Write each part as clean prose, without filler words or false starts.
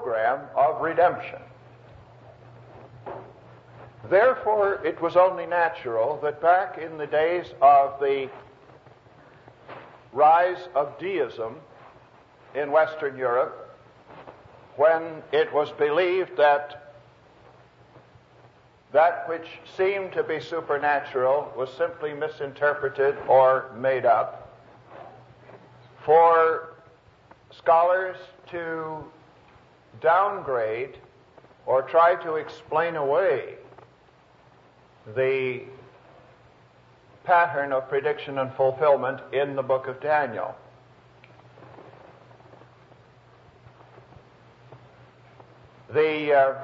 program of redemption. Therefore, it was only natural that back in the days of the rise of deism in Western Europe, when it was believed that which seemed to be supernatural was simply misinterpreted or made up, for scholars to downgrade or try to explain away the pattern of prediction and fulfillment in the book of Daniel. The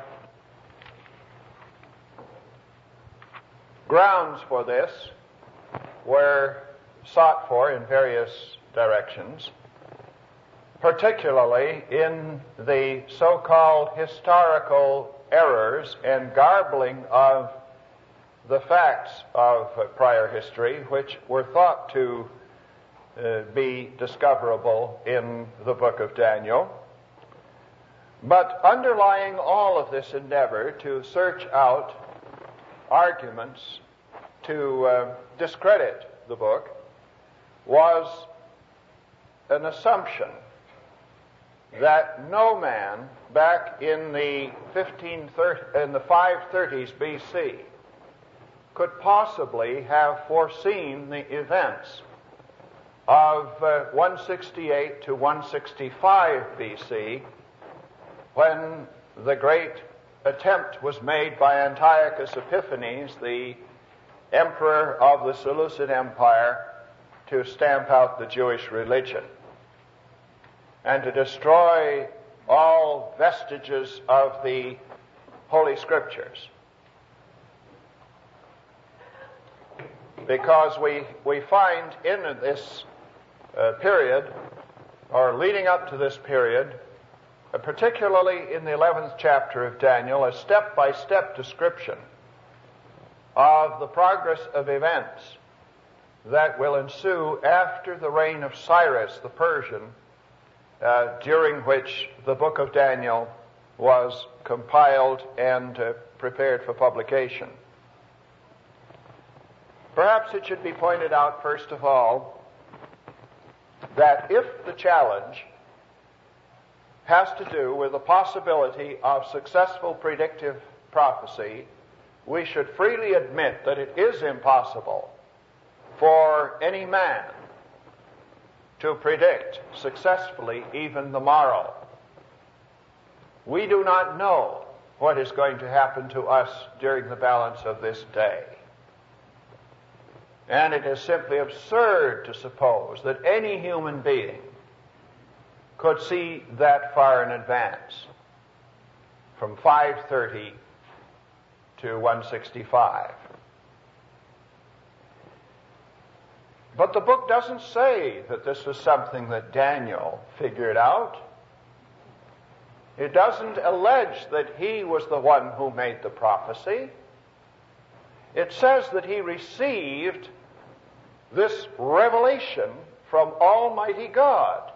grounds for this were sought for in various directions, particularly in the so-called historical errors and garbling of the facts of prior history, which were thought to be discoverable in the book of Daniel. But underlying all of this endeavor to search out arguments to discredit the book was an assumption that no man back in the 530s BC could possibly have foreseen the events of 168 to 165 BC, when the great attempt was made by Antiochus Epiphanes, the emperor of the Seleucid Empire, to stamp out the Jewish religion and to destroy all vestiges of the Holy Scriptures. Because we find in this period, or leading up to this period, particularly in the 11th chapter of Daniel, a step-by-step description of the progress of events that will ensue after the reign of Cyrus the Persian, during which the book of Daniel was compiled and prepared for publication. Perhaps it should be pointed out, first of all, that if the challenge has to do with the possibility of successful predictive prophecy, we should freely admit that it is impossible for any man to predict successfully even the morrow. We do not know what is going to happen to us during the balance of this day. And it is simply absurd to suppose that any human being could see that far in advance, from 530 to 165. But the book doesn't say that this was something that Daniel figured out. It doesn't allege that he was the one who made the prophecy. It says that he received this revelation from Almighty God.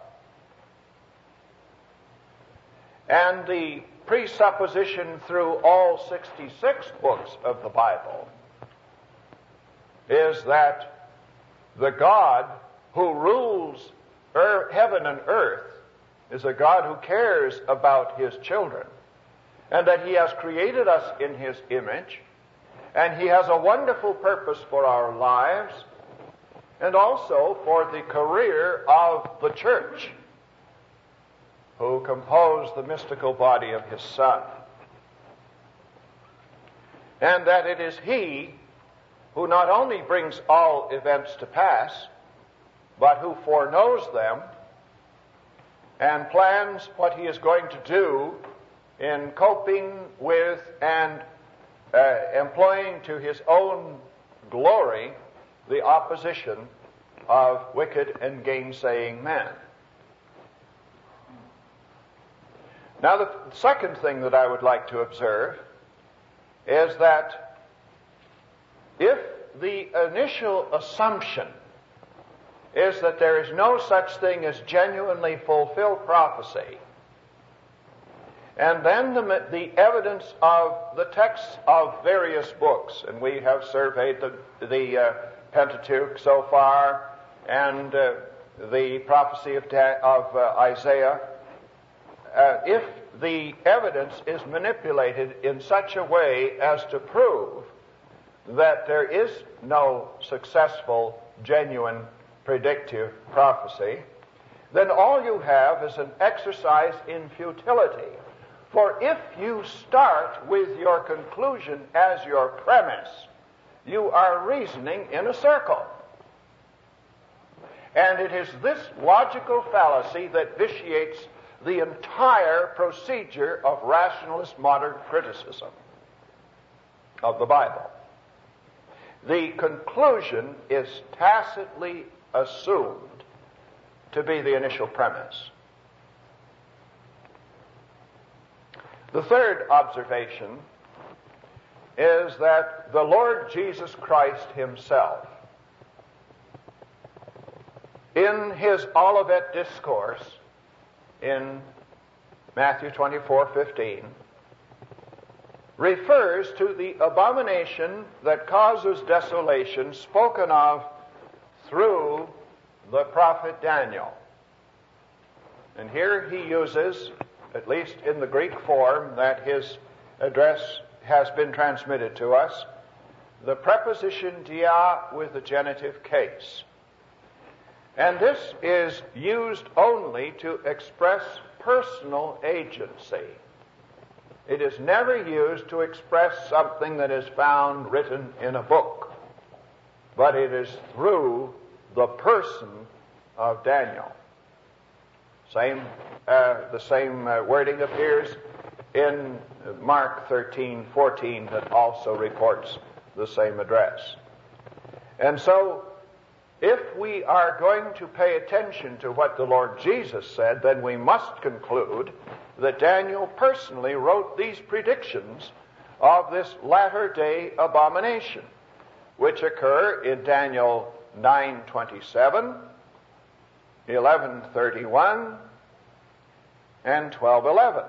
And the presupposition through all 66 books of the Bible is that the God who rules heaven and earth is a God who cares about His children, and that He has created us in His image, and He has a wonderful purpose for our lives, and also for the career of the church, who compose the mystical body of His Son. And that it is He who not only brings all events to pass, but who foreknows them and plans what He is going to do in coping with and employing to His own glory the opposition of wicked and gainsaying men. Now, the second thing that I would like to observe is that if the initial assumption is that there is no such thing as genuinely fulfilled prophecy, And then the evidence of the texts of various books. And we have surveyed the Pentateuch so far, and the prophecy of Isaiah. If the evidence is manipulated in such a way as to prove that there is no successful, genuine, predictive prophecy, then all you have is an exercise in futility. For if you start with your conclusion as your premise, you are reasoning in a circle. And it is this logical fallacy that vitiates the entire procedure of rationalist modern criticism of the Bible. The conclusion is tacitly assumed to be the initial premise. The third observation is that the Lord Jesus Christ himself, in his Olivet Discourse in Matthew 24:15, refers to the abomination that causes desolation spoken of through the prophet Daniel. And here he uses, at least in the Greek form that his address has been transmitted to us, the preposition dia with the genitive case. And this is used only to express personal agency. It is never used to express something that is found written in a book, but it is through the person of Daniel. The same wording appears in Mark 13:14 that also reports the same address. And so, if we are going to pay attention to what the Lord Jesus said, then we must conclude that Daniel personally wrote these predictions of this latter-day abomination, which occur in Daniel 9:27, 11:31, and 12:11.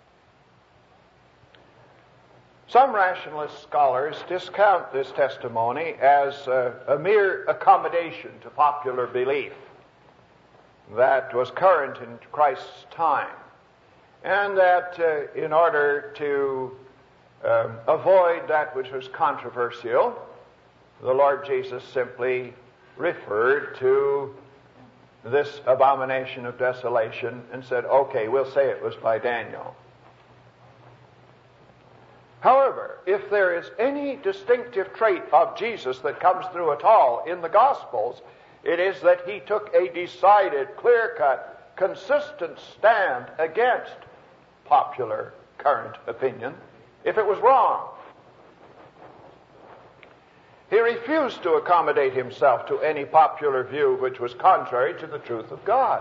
Some rationalist scholars discount this testimony as a mere accommodation to popular belief that was current in Christ's time, and that in order to avoid that which was controversial, the Lord Jesus simply referred to this abomination of desolation and said, okay, we'll say it was by Daniel. However, if there is any distinctive trait of Jesus that comes through at all in the Gospels, it is that he took a decided, clear-cut, consistent stand against popular current opinion if it was wrong. He refused to accommodate himself to any popular view which was contrary to the truth of God.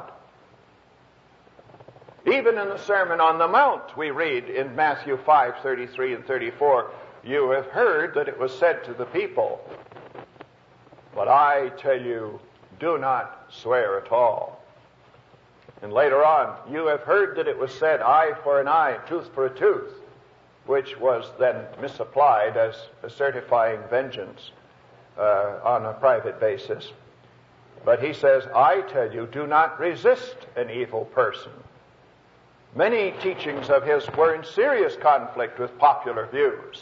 Even in the Sermon on the Mount, we read in Matthew 5:33 and 34, you have heard that it was said to the people, but I tell you, do not swear at all. And later on, you have heard that it was said, eye for an eye, tooth for a tooth, which was then misapplied as certifying vengeance on a private basis. But he says, I tell you, do not resist an evil person. Many teachings of his were in serious conflict with popular views,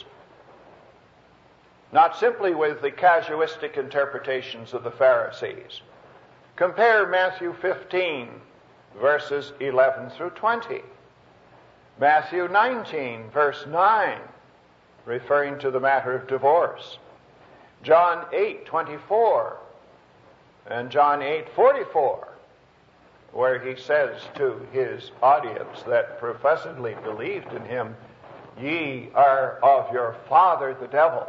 not simply with the casuistic interpretations of the Pharisees. Compare Matthew 15, verses 11 through 20. Matthew 19, verse 9, referring to the matter of divorce. John 8:24 and John 8:44, where he says to his audience that professedly believed in him, ye are of your father the devil.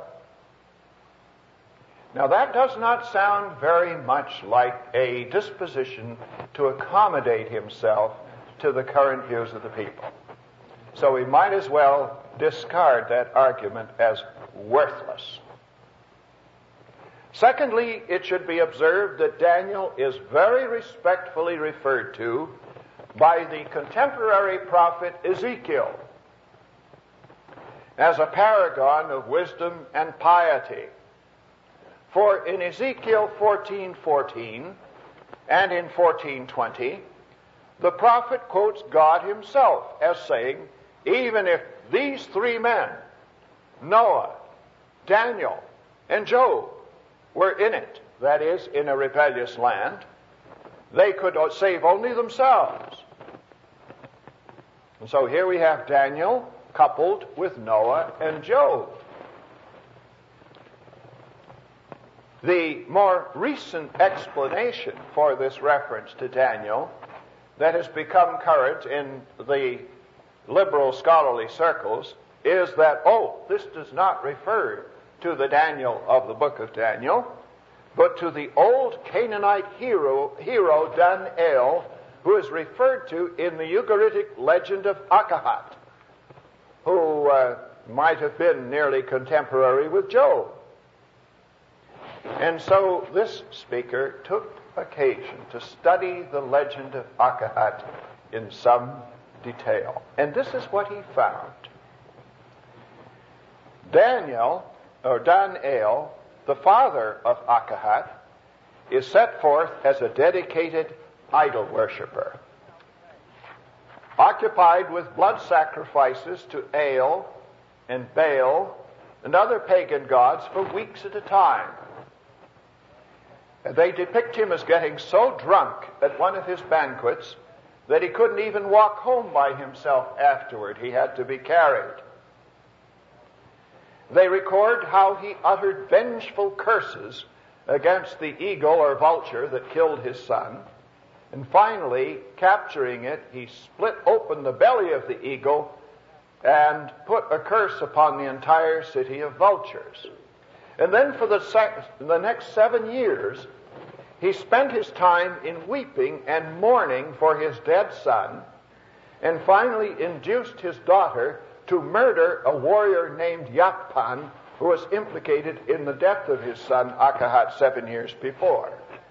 Now that does not sound very much like a disposition to accommodate himself to the current views of the people. So we might as well discard that argument as worthless. Secondly, it should be observed that Daniel is very respectfully referred to by the contemporary prophet Ezekiel as a paragon of wisdom and piety. For in Ezekiel 14:14 and in 14:20, the prophet quotes God himself as saying, even if these three men, Noah, Daniel, and Job, were in it, that is, in a rebellious land, they could save only themselves. And so here we have Daniel coupled with Noah and Job. The more recent explanation for this reference to Daniel that has become current in the liberal scholarly circles is that, this does not refer to the Daniel of the book of Daniel, but to the old Canaanite hero Dan-el, who is referred to in the Ugaritic legend of Akahat, who might have been nearly contemporary with Job. And so this speaker took occasion to study the legend of Akahat in some detail. And this is what he found. Dan-el, the father of Akahat, is set forth as a dedicated idol worshiper, occupied with blood sacrifices to El and Baal and other pagan gods for weeks at a time. They depict him as getting so drunk at one of his banquets that he couldn't even walk home by himself afterward. He had to be carried. They record how he uttered vengeful curses against the eagle or vulture that killed his son. And finally, capturing it, he split open the belly of the eagle and put a curse upon the entire city of vultures. And then for the next 7 years, he spent his time in weeping and mourning for his dead son, and finally induced his daughter to murder a warrior named Yakpan, who was implicated in the death of his son Akahat 7 years before.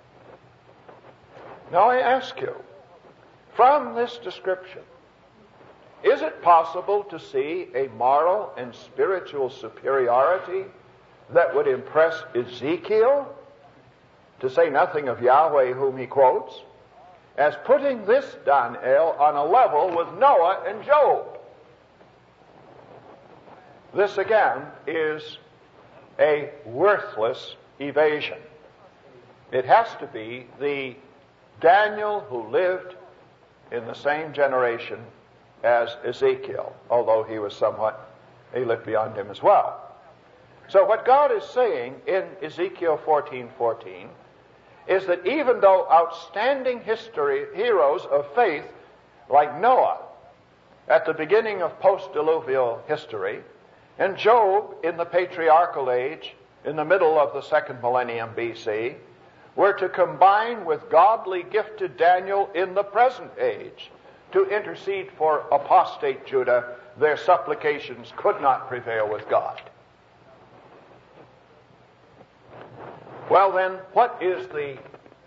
Now I ask you, from this description, is it possible to see a moral and spiritual superiority that would impress Ezekiel, to say nothing of Yahweh whom he quotes, as putting this Dan-el on a level with Noah and Job? This again is a worthless evasion. It has to be the Daniel who lived in the same generation as Ezekiel, although he lived beyond him as well. So what God is saying in Ezekiel 14:14 is that even though outstanding heroes of faith like Noah at the beginning of post-diluvial history, and Job in the patriarchal age in the middle of the second millennium BC, were to combine with godly gifted Daniel in the present age to intercede for apostate Judah, their supplications could not prevail with God. Well then, what is the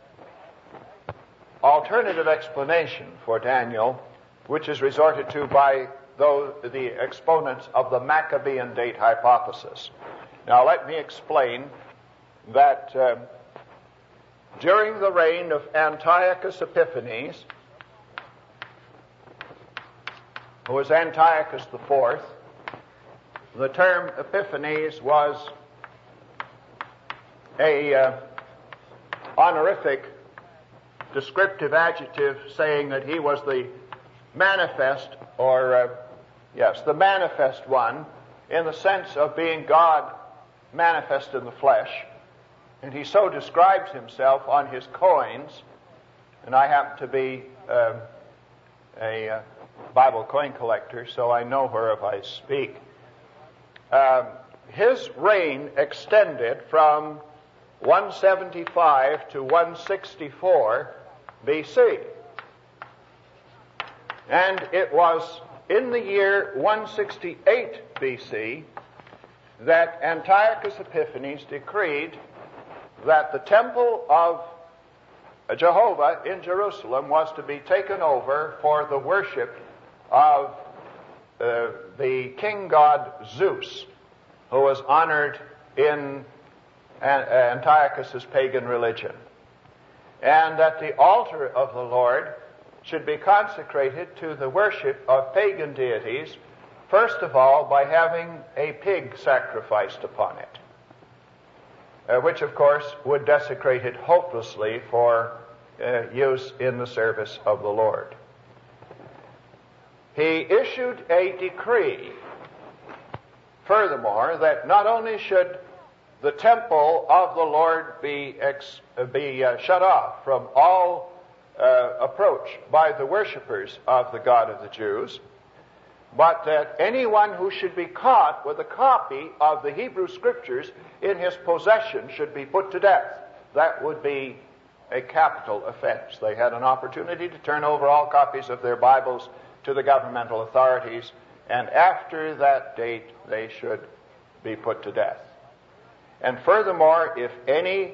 alternative explanation for Daniel, which is resorted to by the exponents of the Maccabean date hypothesis? Now let me explain that during the reign of Antiochus Epiphanes, who was Antiochus IV, the term Epiphanes was a honorific descriptive adjective saying that he was the manifest, the manifest one, in the sense of being God manifest in the flesh. And he so describes himself on his coins, and I happen to be a Bible coin collector, so I know whereof I speak. His reign extended from 175 to 164 BC. And it was in the year 168 BC that Antiochus Epiphanes decreed that the temple of Jehovah in Jerusalem was to be taken over for the worship of the king god Zeus, who was honored in Antiochus's pagan religion, and that the altar of the Lord should be consecrated to the worship of pagan deities, first of all by having a pig sacrificed upon it, which of course would desecrate it hopelessly for use in the service of the Lord. He issued a decree, furthermore, that not only should the temple of the Lord be shut off from all approach by the worshippers of the God of the Jews, but that anyone who should be caught with a copy of the Hebrew Scriptures in his possession should be put to death. That would be a capital offense. They had an opportunity to turn over all copies of their Bibles to the governmental authorities, and after that date they should be put to death. And furthermore, if any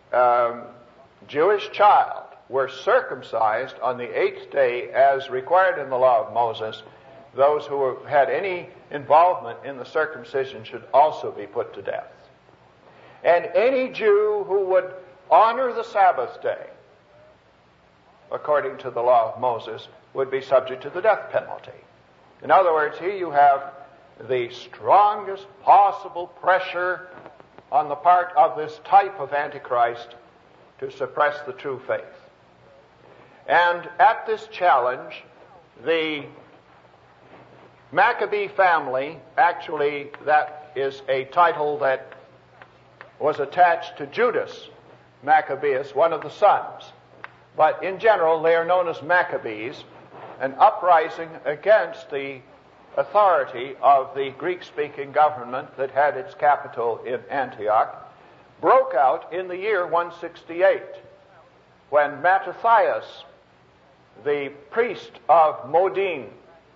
Jewish child were circumcised on the 8th day as required in the law of Moses, those who had any involvement in the circumcision should also be put to death. And any Jew who would honor the Sabbath day, according to the law of Moses, would be subject to the death penalty. In other words, here you have the strongest possible pressure on the part of this type of Antichrist to suppress the true faith. And at this challenge, the Maccabee family, actually that is a title that was attached to Judas Maccabeus, one of the sons. But in general, they are known as Maccabees, an uprising against the authority of the Greek-speaking government that had its capital in Antioch, broke out in the year 168, when Mattathias, the priest of Modin,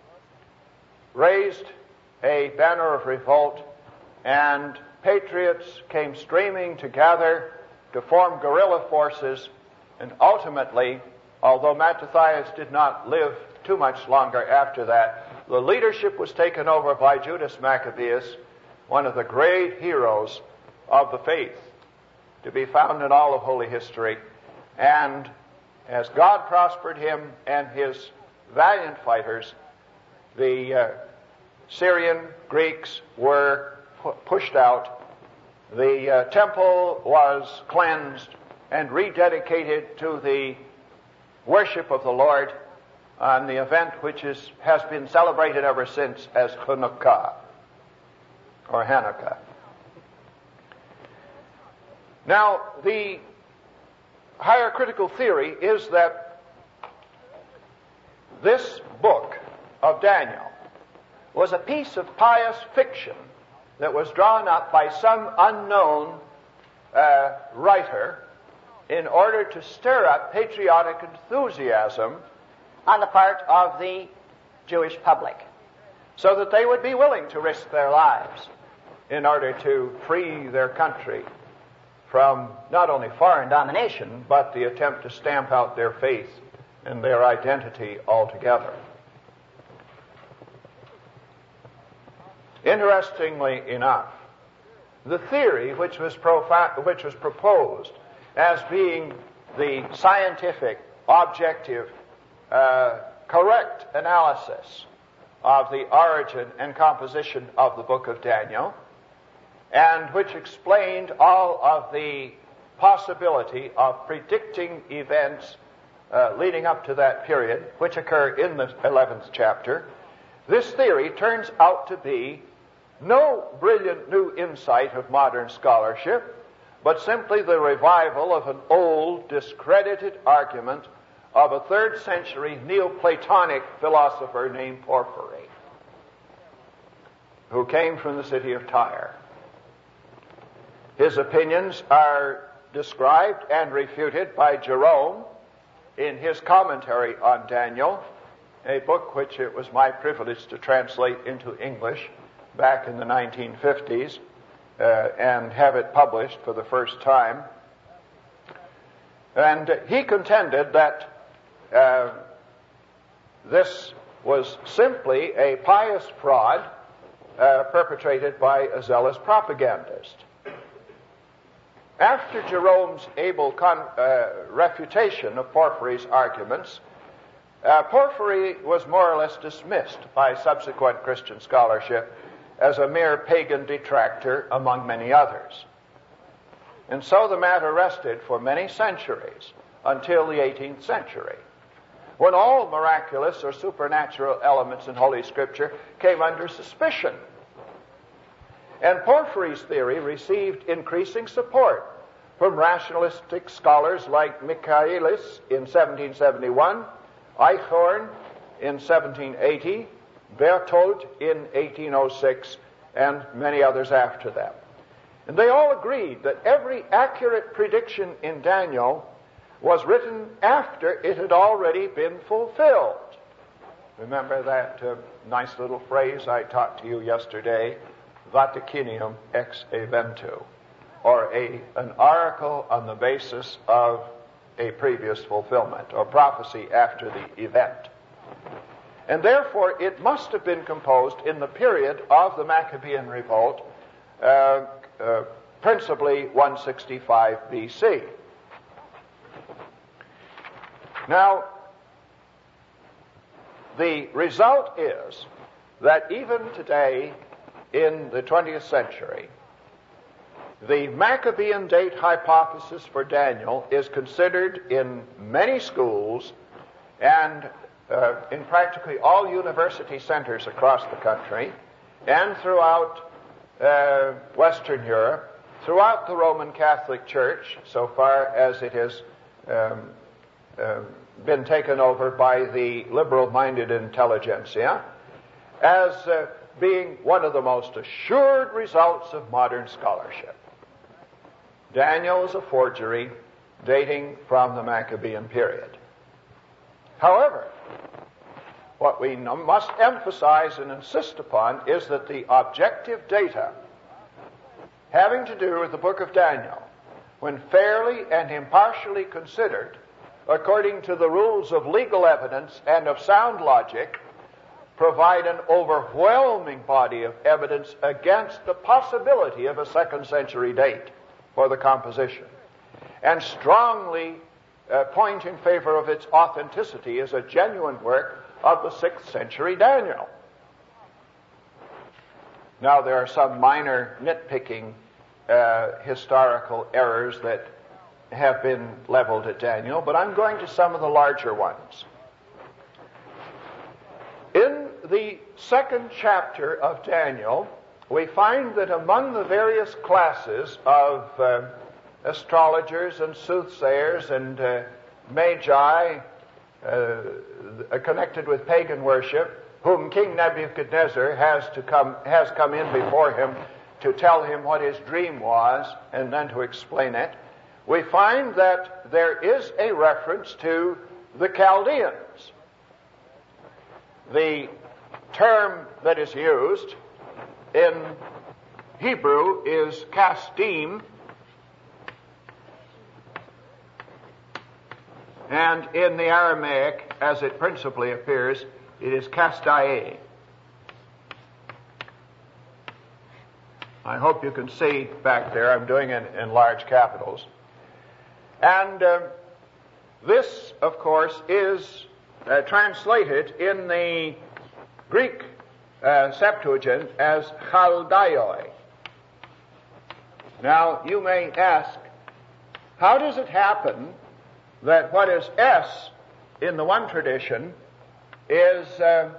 raised a banner of revolt, and patriots came streaming together to form guerrilla forces, and ultimately, although Mattathias did not live too much longer after that, the leadership was taken over by Judas Maccabeus, one of the great heroes of the faith to be found in all of Holy History. And as God prospered him and his valiant fighters, the Syrian Greeks were pushed out. The temple was cleansed and rededicated to the worship of the Lord on the event which has been celebrated ever since as Hanukkah, or Hanukkah. Now, the higher critical theory is that this book of Daniel was a piece of pious fiction that was drawn up by some unknown writer in order to stir up patriotic enthusiasm on the part of the Jewish public, so that they would be willing to risk their lives in order to free their country from not only foreign domination, but the attempt to stamp out their faith and their identity altogether. Interestingly enough, the theory which was proposed as being the scientific, objective, correct analysis of the origin and composition of the book of Daniel, and which explained all of the possibility of predicting events leading up to that period, which occur in the 11th chapter, this theory turns out to be no brilliant new insight of modern scholarship, but simply the revival of an old, discredited argument of a 3rd century Neoplatonic philosopher named Porphyry, who came from the city of Tyre. His opinions are described and refuted by Jerome in his commentary on Daniel, a book which it was my privilege to translate into English back in the 1950s, and have it published for the first time. And he contended that this was simply a pious fraud perpetrated by a zealous propagandist. After Jerome's able refutation of Porphyry's arguments, Porphyry was more or less dismissed by subsequent Christian scholarship as a mere pagan detractor among many others. And so the matter rested for many centuries until the 18th century, when all miraculous or supernatural elements in Holy Scripture came under suspicion. And Porphyry's theory received increasing support from rationalistic scholars like Michaelis in 1771, Eichhorn in 1780, Berthold in 1806, and many others after them. And they all agreed that every accurate prediction in Daniel was written after it had already been fulfilled. Remember that nice little phrase I taught to you yesterday, Vaticinium ex eventu, or an oracle on the basis of a previous fulfillment, or prophecy after the event. And therefore it must have been composed in the period of the Maccabean revolt, principally 165 BC. Now, the result is that even today in the 20th century, the Maccabean date hypothesis for Daniel is considered in many schools and in practically all university centers across the country and throughout Western Europe, throughout the Roman Catholic Church, so far as it has been taken over by the liberal-minded intelligentsia, as being one of the most assured results of modern scholarship. Daniel is a forgery dating from the Maccabean period. However, what we must emphasize and insist upon is that the objective data having to do with the book of Daniel, when fairly and impartially considered, according to the rules of legal evidence and of sound logic, provide an overwhelming body of evidence against the possibility of a 2nd century date for the composition, and strongly point in favor of its authenticity as a genuine work of the 6th century Daniel. Now, there are some minor nitpicking historical errors that have been leveled at Daniel, but I'm going to some of the larger ones. In the 2nd chapter of Daniel, we find that among the various classes of astrologers and soothsayers and magi connected with pagan worship, whom King Nebuchadnezzar has come in before him to tell him what his dream was and then to explain it, we find that there is a reference to the Chaldeans. The term that is used in Hebrew is kasdim, and in the Aramaic, as it principally appears, it is kasdae. I hope you can see back there. I'm doing it in large capitals. And this, of course, is translated in the Greek Septuagint as Chaldaioi. Now, you may ask, how does it happen that what is S in the one tradition is an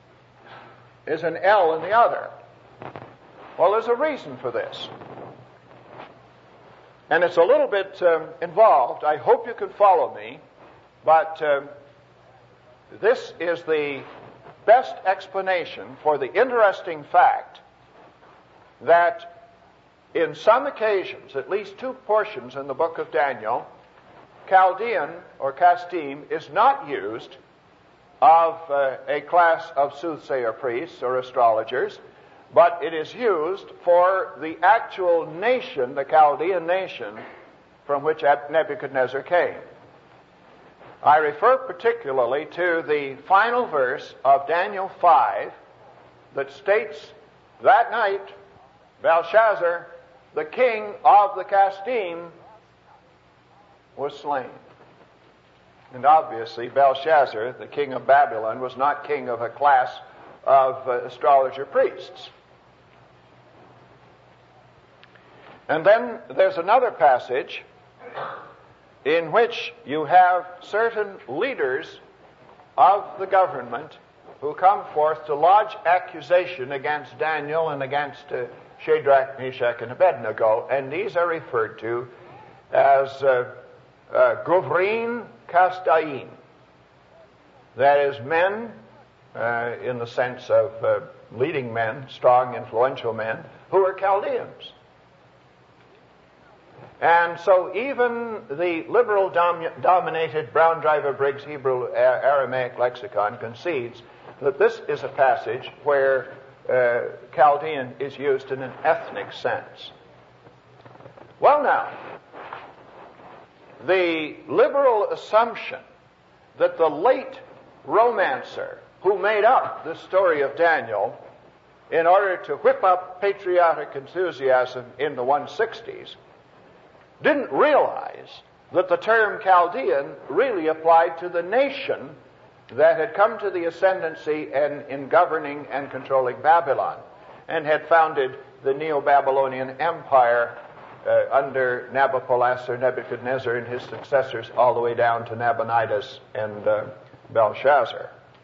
L in the other? Well, there's a reason for this. And it's a little bit involved. I hope you can follow me. But this is the best explanation for the interesting fact that in some occasions, at least 2 portions in the book of Daniel, Chaldean or Kasdim is not used of a class of soothsayer priests or astrologers, but it is used for the actual nation, the Chaldean nation, from which Nebuchadnezzar came. I refer particularly to the final verse of Daniel 5 that states, that night Belshazzar, the king of the Kasdim, was slain. And obviously Belshazzar, the king of Babylon, was not king of a class of astrologer priests. And then there's another passage in which you have certain leaders of the government who come forth to lodge accusation against Daniel and against Shadrach, Meshach, and Abednego, and these are referred to as Govrin Kastaim. That is, men, in the sense of leading men, strong, influential men, who are Chaldeans. And so even the liberal-dominated Brown Driver Briggs Hebrew Aramaic lexicon concedes that this is a passage where Chaldean is used in an ethnic sense. Well now, the liberal assumption that the late romancer who made up the story of Daniel in order to whip up patriotic enthusiasm in the 160s didn't realize that the term Chaldean really applied to the nation that had come to the ascendancy in governing and controlling Babylon and had founded the Neo-Babylonian Empire under Nabopolassar, Nebuchadnezzar, and his successors all the way down to Nabonidus and Belshazzar.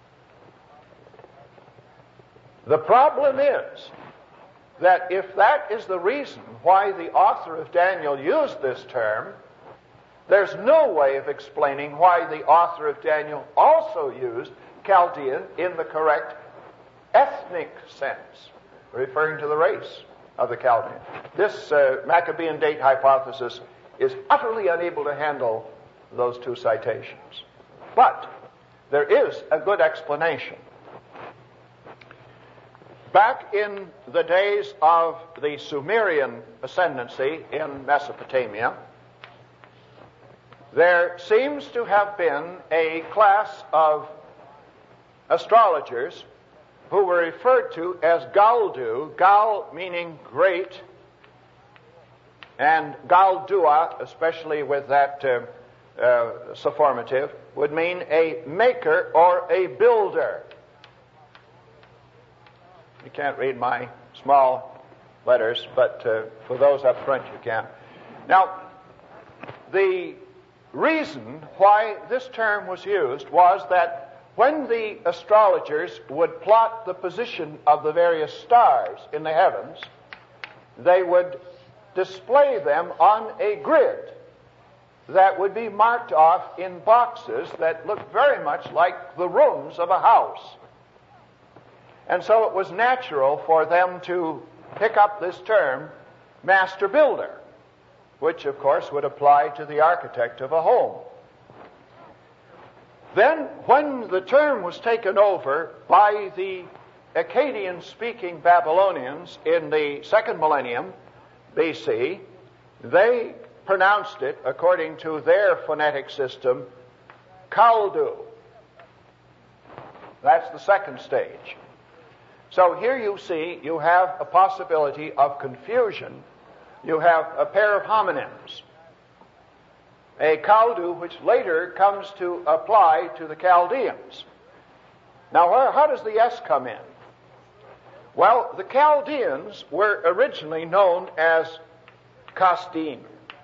The problem is that if that is the reason why the author of Daniel used this term, there's no way of explaining why the author of Daniel also used Chaldean in the correct ethnic sense, referring to the race of the Chaldean. This Maccabean date hypothesis is utterly unable to handle those two citations. But there is a good explanation. Back in the days of the Sumerian ascendancy in Mesopotamia, there seems to have been a class of astrologers who were referred to as Galdu, Gal meaning great, and Galdua, especially with that sophomotive, would mean a maker or a builder. You can't read my small letters, but for those up front you can. Now, the reason why this term was used was that when the astrologers would plot the position of the various stars in the heavens, they would display them on a grid that would be marked off in boxes that looked very much like the rooms of a house. And so it was natural for them to pick up this term, master builder, which of course would apply to the architect of a home. Then, when the term was taken over by the Akkadian-speaking Babylonians in the second millennium BC, they pronounced it, according to their phonetic system, Kaldu. That's the second stage. So here you see, you have a possibility of confusion. You have a pair of homonyms. A Kaldu, which later comes to apply to the Chaldeans. Now, how does the S come in? Well, the Chaldeans were originally known as Kasdim.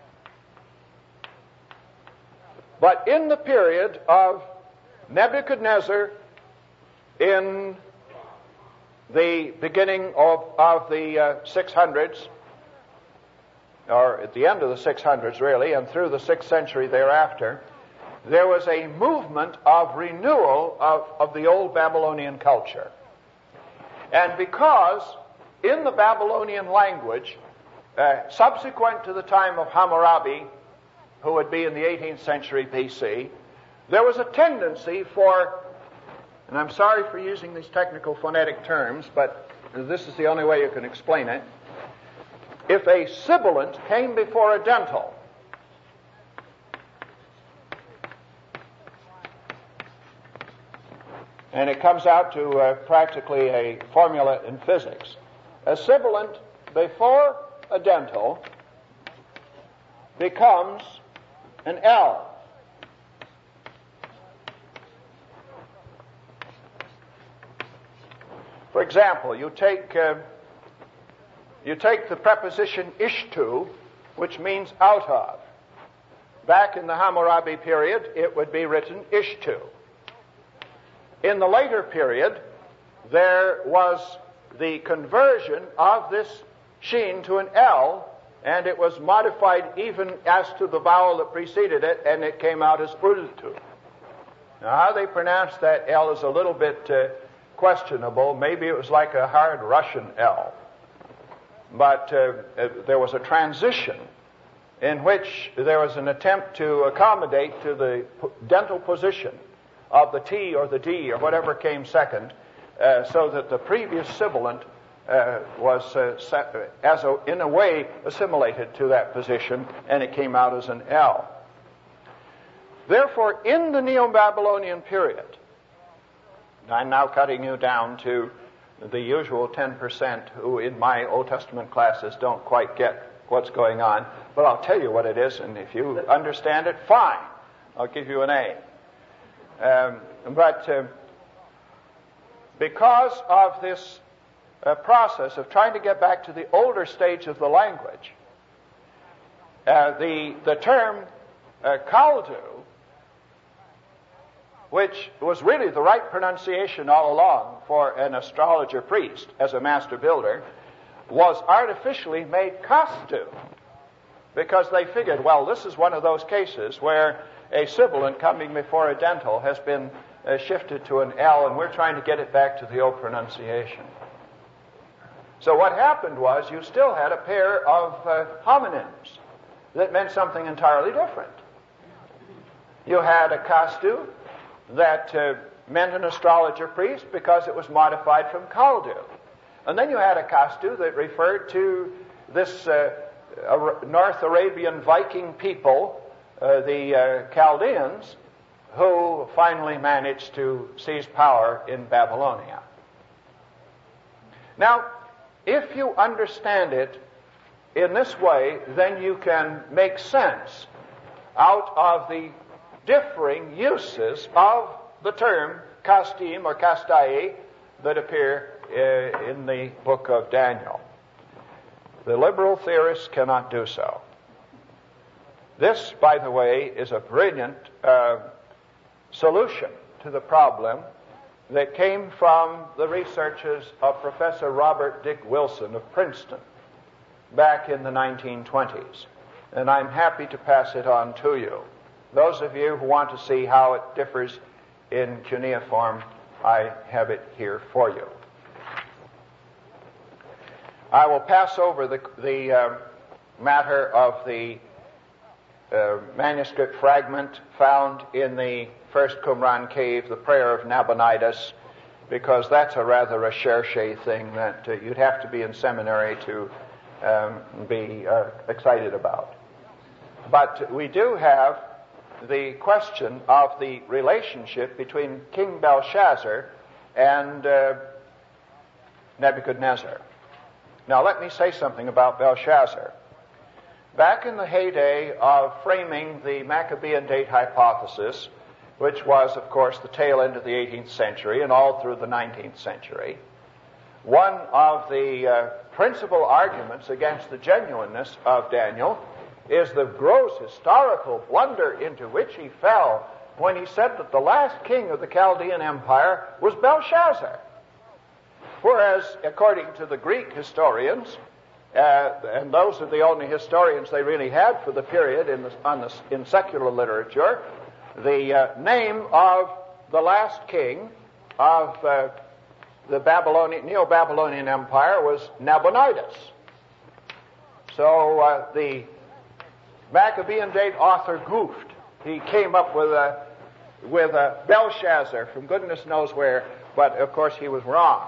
But in the period of Nebuchadnezzar, in the beginning of the 600s, or at the end of the 600s really, and through the 6th century thereafter, there was a movement of renewal of the old Babylonian culture. And because in the Babylonian language, subsequent to the time of Hammurabi, who would be in the 18th century BC, there was a tendency for, and I'm sorry for using these technical phonetic terms, but this is the only way you can explain it. If a sibilant came before a dental, and it comes out to practically a formula in physics. A sibilant before a dental becomes an L. For example, you take the preposition ishtu, which means out of. Back in the Hammurabi period, it would be written ishtu. In the later period, there was the conversion of this sheen to an L, and it was modified even as to the vowel that preceded it, and it came out as ultu. Now, how they pronounced that L is a little bit questionable. Maybe it was like a hard Russian L. But there was a transition in which there was an attempt to accommodate to the dental position of the T or the D or whatever came second, so that the previous sibilant was in a way assimilated to that position, and it came out as an L. Therefore, in the Neo-Babylonian period, I'm now cutting you down to the usual 10% who in my Old Testament classes don't quite get what's going on, but I'll tell you what it is, and if you understand it, fine. I'll give you an A. But because of this process of trying to get back to the older stage of the language, the term Kaldu, which was really the right pronunciation all along for an astrologer priest as a master builder, was artificially made Kastu, because they figured, well, this is one of those cases where a sibilant coming before a dental has been shifted to an L, and we're trying to get it back to the old pronunciation. So what happened was you still had a pair of homonyms that meant something entirely different. You had a Kastu that meant an astrologer priest because it was modified from Kaldu. And then you had a Kastu that referred to this North Arabian Viking people, the Chaldeans, who finally managed to seize power in Babylonia. Now, if you understand it in this way, then you can make sense out of the differing uses of the term kastim or kastai that appear in the book of Daniel. The liberal theorists cannot do so. This, by the way, is a brilliant solution to the problem that came from the researches of Professor Robert Dick Wilson of Princeton back in the 1920s. And I'm happy to pass it on to you. Those of you who want to see how it differs in cuneiform, I have it here for you. I will pass over the matter of the manuscript fragment found in the first Qumran cave, the prayer of Nabonidus, because that's a rather a cherche thing that you'd have to be in seminary to be excited about. But we do have the question of the relationship between King Belshazzar and Nebuchadnezzar. Now let me say something about Belshazzar. Back in the heyday of framing the Maccabean date hypothesis, which was, of course, the tail end of the 18th century and all through the 19th century, one of the principal arguments against the genuineness of Daniel is the gross historical blunder into which he fell when he said that the last king of the Chaldean Empire was Belshazzar. Whereas, according to the Greek historians, and those are the only historians they really had for the period in secular literature, the name of the last king of the Neo-Babylonian Empire was Nabonidus. So the Maccabean date author goofed. He came up with a Belshazzar from goodness knows where, but of course he was wrong.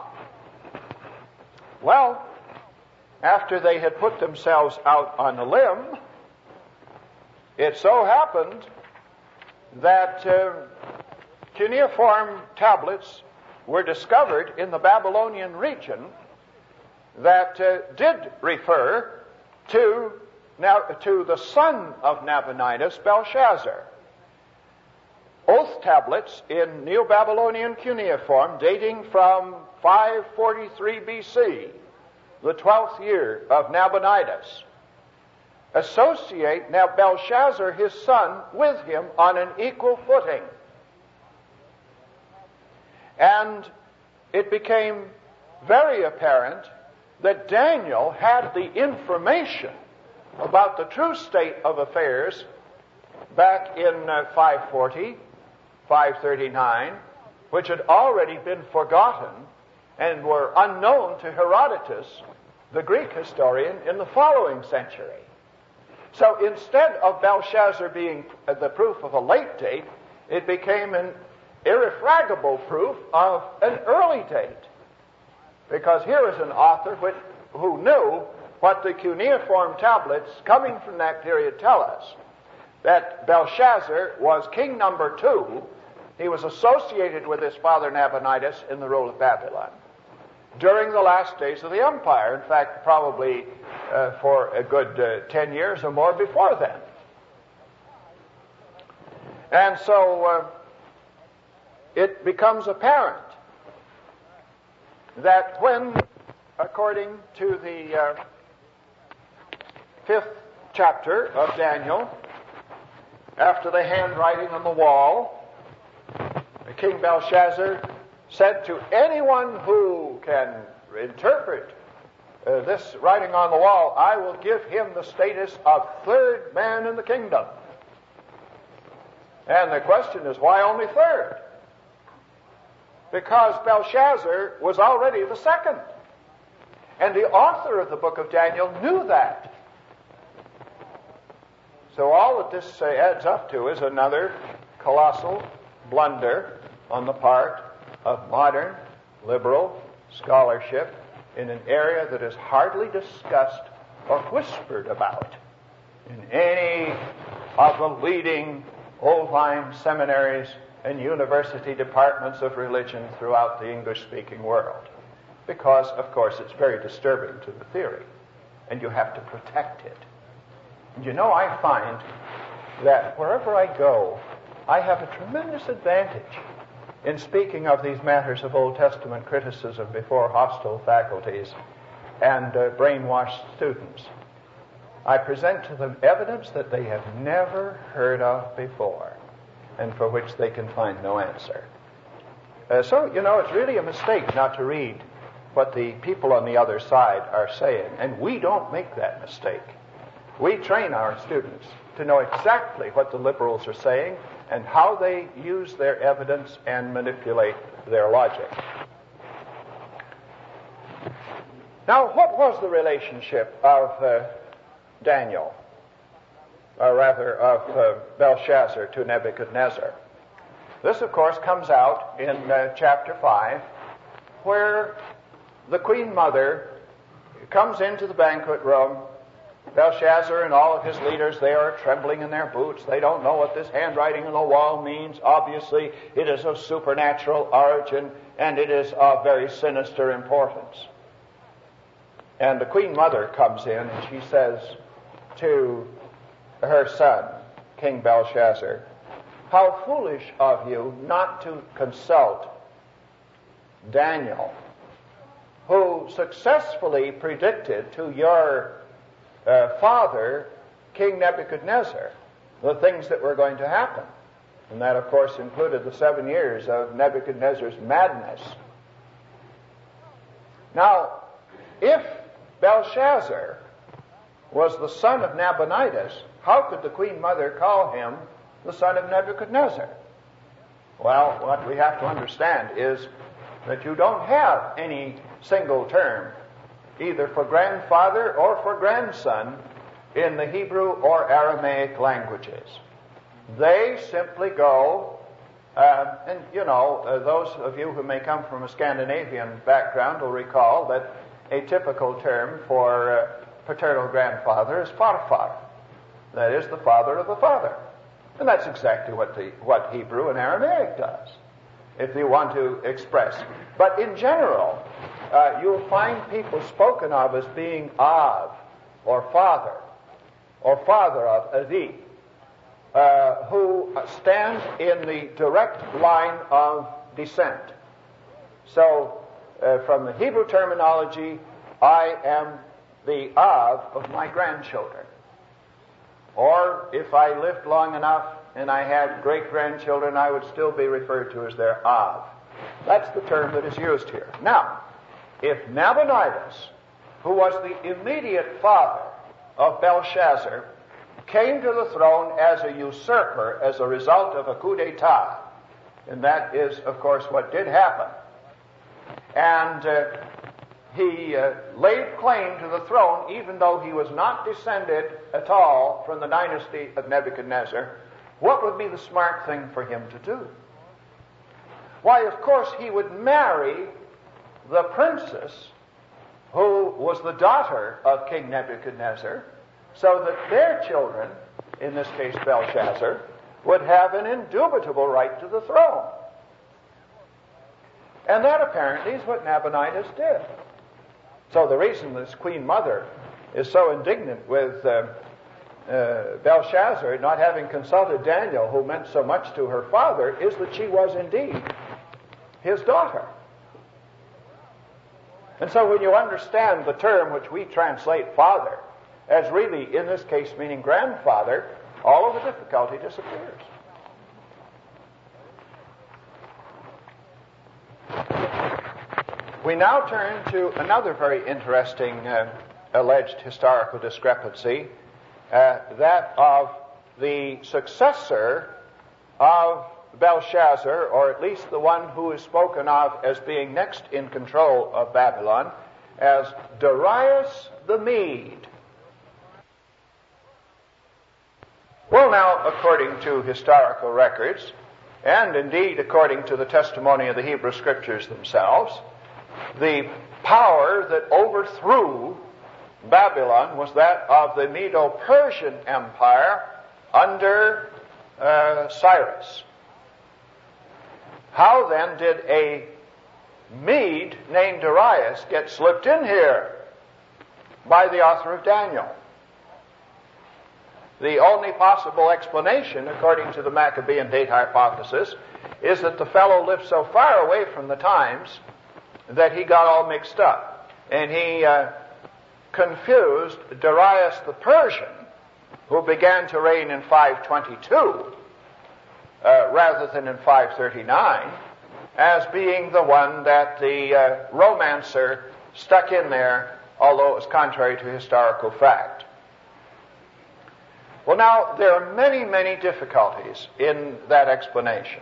Well, after they had put themselves out on a limb, it so happened that cuneiform tablets were discovered in the Babylonian region that did refer to the son of Nabonidus, Belshazzar. Oath tablets in Neo-Babylonian cuneiform dating from 543 BC, the 12th year of Nabonidus, associate now Belshazzar, his son, with him on an equal footing. And it became very apparent that Daniel had the information about the true state of affairs back in 540, 539, which had already been forgotten and were unknown to Herodotus, the Greek historian, in the following century. So instead of Belshazzar being the proof of a late date, it became an irrefragable proof of an early date. Because here is an author who knew what the cuneiform tablets coming from that period tell us, that Belshazzar was king number 2. He was associated with his father Nabonidus in the rule of Babylon during the last days of the empire. In fact, probably for a good 10 years or more before then. And so it becomes apparent that when, according to the 5th chapter of Daniel, after the handwriting on the wall, King Belshazzar said to anyone who can interpret this writing on the wall, I will give him the status of third man in the kingdom. And the question is, why only third? Because Belshazzar was already the second. And the author of the book of Daniel knew that. So all that this adds up to is another colossal blunder on the part of modern liberal scholarship in an area that is hardly discussed or whispered about in any of the leading old-line seminaries and university departments of religion throughout the English-speaking world. Because, of course, it's very disturbing to the theory, and you have to protect it. And you know, I find that wherever I go, I have a tremendous advantage in speaking of these matters of Old Testament criticism before hostile faculties and brainwashed students. I present to them evidence that they have never heard of before, and for which they can find no answer. So, you know, it's really a mistake not to read what the people on the other side are saying, and we don't make that mistake. We train our students to know exactly what the liberals are saying and how they use their evidence and manipulate their logic. Now, what was the relationship of Daniel, or rather of Belshazzar to Nebuchadnezzar? This, of course, comes out in chapter 5, where the queen mother comes into the banquet room. Belshazzar and all of his leaders, they are trembling in their boots. They don't know what this handwriting on the wall means. Obviously, it is of supernatural origin, and it is of very sinister importance. And the queen mother comes in, and she says to her son, King Belshazzar, how foolish of you not to consult Daniel, who successfully predicted to your father, King Nebuchadnezzar, the things that were going to happen. And that, of course, included the 7 years of Nebuchadnezzar's madness. Now, if Belshazzar was the son of Nabonidus, how could the queen mother call him the son of Nebuchadnezzar? Well, what we have to understand is that you don't have any single term, either for grandfather or for grandson, in the Hebrew or Aramaic languages. They simply go, and you know, those of you who may come from a Scandinavian background will recall that a typical term for paternal grandfather is farfar. That is, the father of the father. And that's exactly what Hebrew and Aramaic does. if you want to express. But in general, you'll find people spoken of as being Av, or father of Avi, who stand in the direct line of descent. So, from the Hebrew terminology, I am the Av of my grandchildren. Or if I lived long enough and I had great-grandchildren, I would still be referred to as their Av. That's the term that is used here. Now, if Nabonidus, who was the immediate father of Belshazzar, came to the throne as a usurper as a result of a coup d'etat, and that is, of course, what did happen, and he laid claim to the throne even though he was not descended at all from the dynasty of Nebuchadnezzar, what would be the smart thing for him to do? Why, of course, he would marry the princess who was the daughter of King Nebuchadnezzar, so that their children, in this case Belshazzar, would have an indubitable right to the throne. And that apparently is what Nabonidus did. So the reason this Queen Mother is so indignant with Belshazzar not having consulted Daniel, who meant so much to her father, is that she was indeed his daughter. And so when you understand the term which we translate father as really, in this case, meaning grandfather, all of the difficulty disappears. We now turn to another very interesting alleged historical discrepancy, that of the successor of Belshazzar, or at least the one who is spoken of as being next in control of Babylon, as Darius the Mede. Well, now, according to historical records, and indeed according to the testimony of the Hebrew Scriptures themselves, the power that overthrew Babylon was that of the Medo-Persian Empire under Cyrus. How then did a Mede named Darius get slipped in here by the author of Daniel? The only possible explanation, according to the Maccabean date hypothesis, is that the fellow lived so far away from the times that he got all mixed up. And he confused Darius the Persian, who began to reign in 522, rather than in 539, as being the one that the romancer stuck in there, although it was contrary to historical fact. Well, now, there are many, many difficulties in that explanation.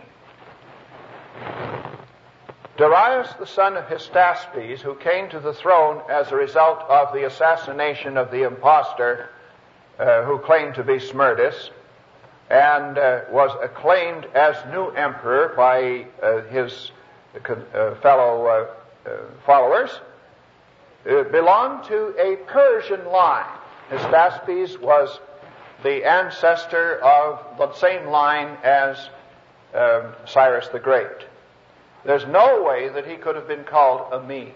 Darius, the son of Hystaspes, who came to the throne as a result of the assassination of the impostor who claimed to be Smerdis, and was acclaimed as new emperor by his fellow followers, belonged to a Persian line. Hystaspes was the ancestor of the same line as Cyrus the Great. There's no way that he could have been called a Mede.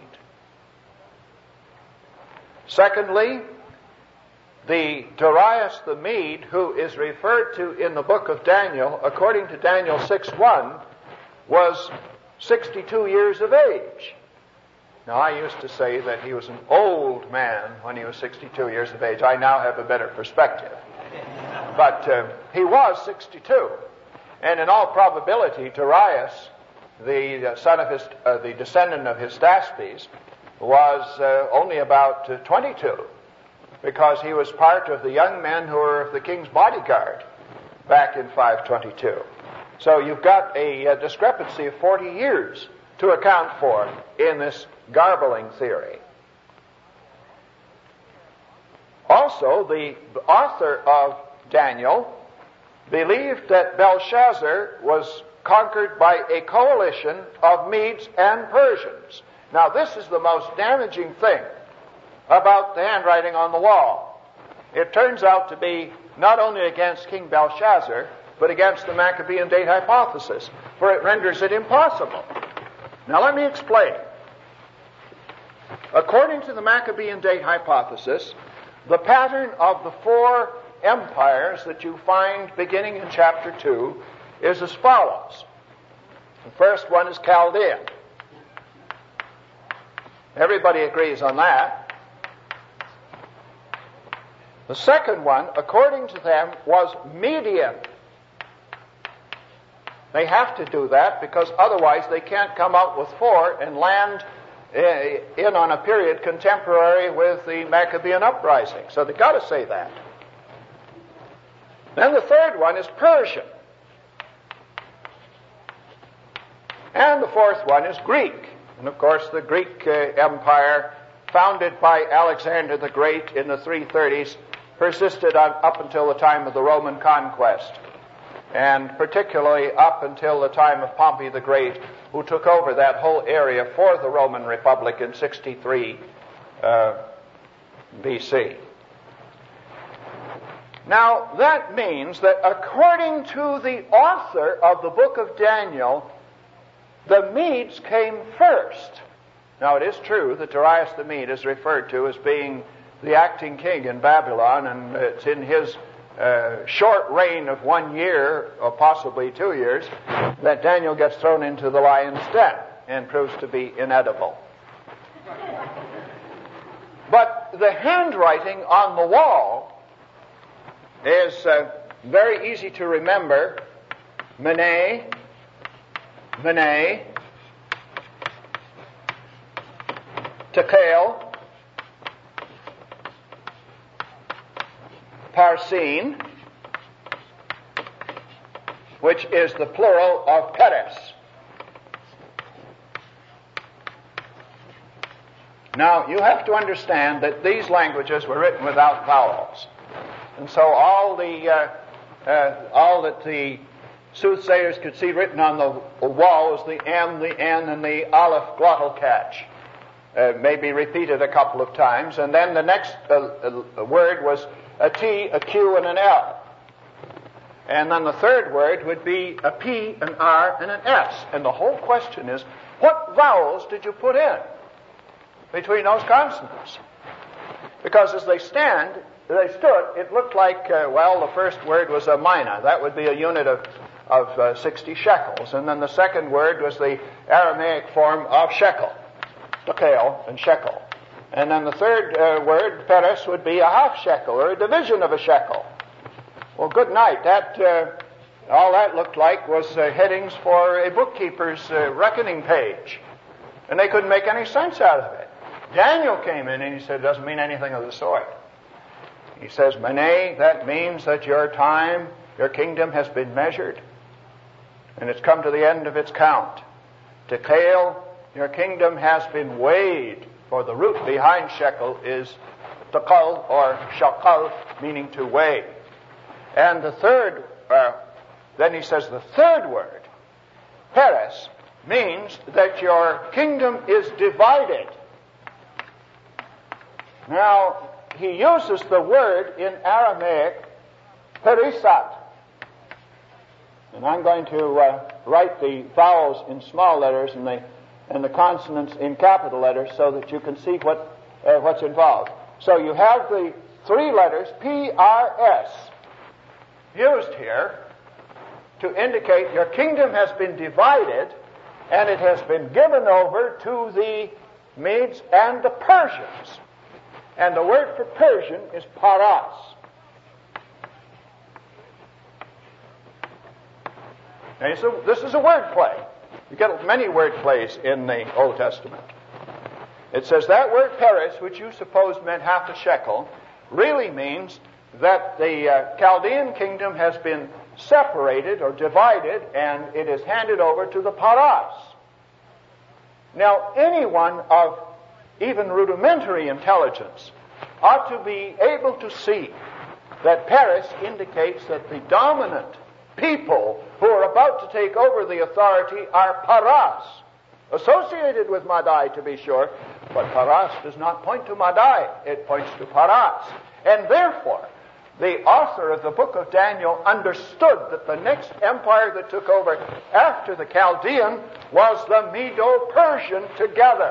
Secondly, the Darius the Mede, who is referred to in the book of Daniel, according to Daniel 6:1, was 62 years of age. Now, I used to say that he was an old man when he was 62 years of age. I now have a better perspective. But he was 62. And in all probability, Darius, the son of the descendant of Hystaspes, was only about 22, because he was part of the young men who were of the king's bodyguard back in 522. So you've got a discrepancy of 40 years to account for in this garbling theory. Also, the author of Daniel believed that Belshazzar was conquered by a coalition of Medes and Persians. Now, this is the most damaging thing about the handwriting on the wall. It turns out to be not only against King Belshazzar, but against the Maccabean date hypothesis, for it renders it impossible. Now let me explain. According to the Maccabean date hypothesis, the pattern of the four empires that you find beginning in chapter 2 is as follows. The first one is Chaldean. Everybody agrees on that. The second one, according to them, was Median. They have to do that because otherwise they can't come out with four and land in on a period contemporary with the Maccabean uprising. So they've got to say that. Then the third one is Persian. And the fourth one is Greek. And of course the Greek Empire, founded by Alexander the Great in the 330s, persisted up until the time of the Roman conquest, and particularly up until the time of Pompey the Great, who took over that whole area for the Roman Republic in 63 BC. Now, that means that according to the author of the book of Daniel, the Medes came first. Now, it is true that Darius the Mede is referred to as being the acting king in Babylon, and it's in his short reign of 1 year, or possibly 2 years, that Daniel gets thrown into the lion's den and proves to be inedible. But the handwriting on the wall is very easy to remember. Mene, Mene, Tekel, Parsin, which is the plural of Peres. Now, you have to understand that these languages were written without vowels. And so all that the soothsayers could see written on the wall was the M, the N, and the Aleph glottal catch. Maybe repeated a couple of times. And then the next word was a T, a Q, and an L. And then the third word would be a P, an R, and an S. And the whole question is, what vowels did you put in between those consonants? Because as they stood, it looked like, the first word was a mina. That would be a unit of 60 shekels. And then the second word was the Aramaic form of shekel, tekel and shekel. And then the third word, Peres, would be a half shekel, or a division of a shekel. Well, good night. All that looked like was headings for a bookkeeper's reckoning page. And they couldn't make any sense out of it. Daniel came in and he said, it doesn't mean anything of the sort. He says, Mene, that means that your time, your kingdom has been measured. And it's come to the end of its count. Tekel, your kingdom has been weighed. For the root behind shekel is tekel or shakal, meaning to weigh. And the third, then he says the third word, Peres, means that your kingdom is divided. Now, he uses the word in Aramaic, perisat. And I'm going to write the vowels in small letters and the consonants in capital letters so that you can see what's involved. So you have the three letters P-R-S used here to indicate your kingdom has been divided and it has been given over to the Medes and the Persians. And the word for Persian is paras. Now, so this is a word play. You get many word plays in the Old Testament. It says that word Peres, which you suppose meant half a shekel, really means that the Chaldean kingdom has been separated or divided, and it is handed over to the paras. Now, anyone of even rudimentary intelligence ought to be able to see that Peres indicates that the dominant people who are about to take over the authority are paras, associated with Madai to be sure, but paras does not point to Madai, it points to paras. And therefore, the author of the book of Daniel understood that the next empire that took over after the Chaldean was the Medo-Persian together.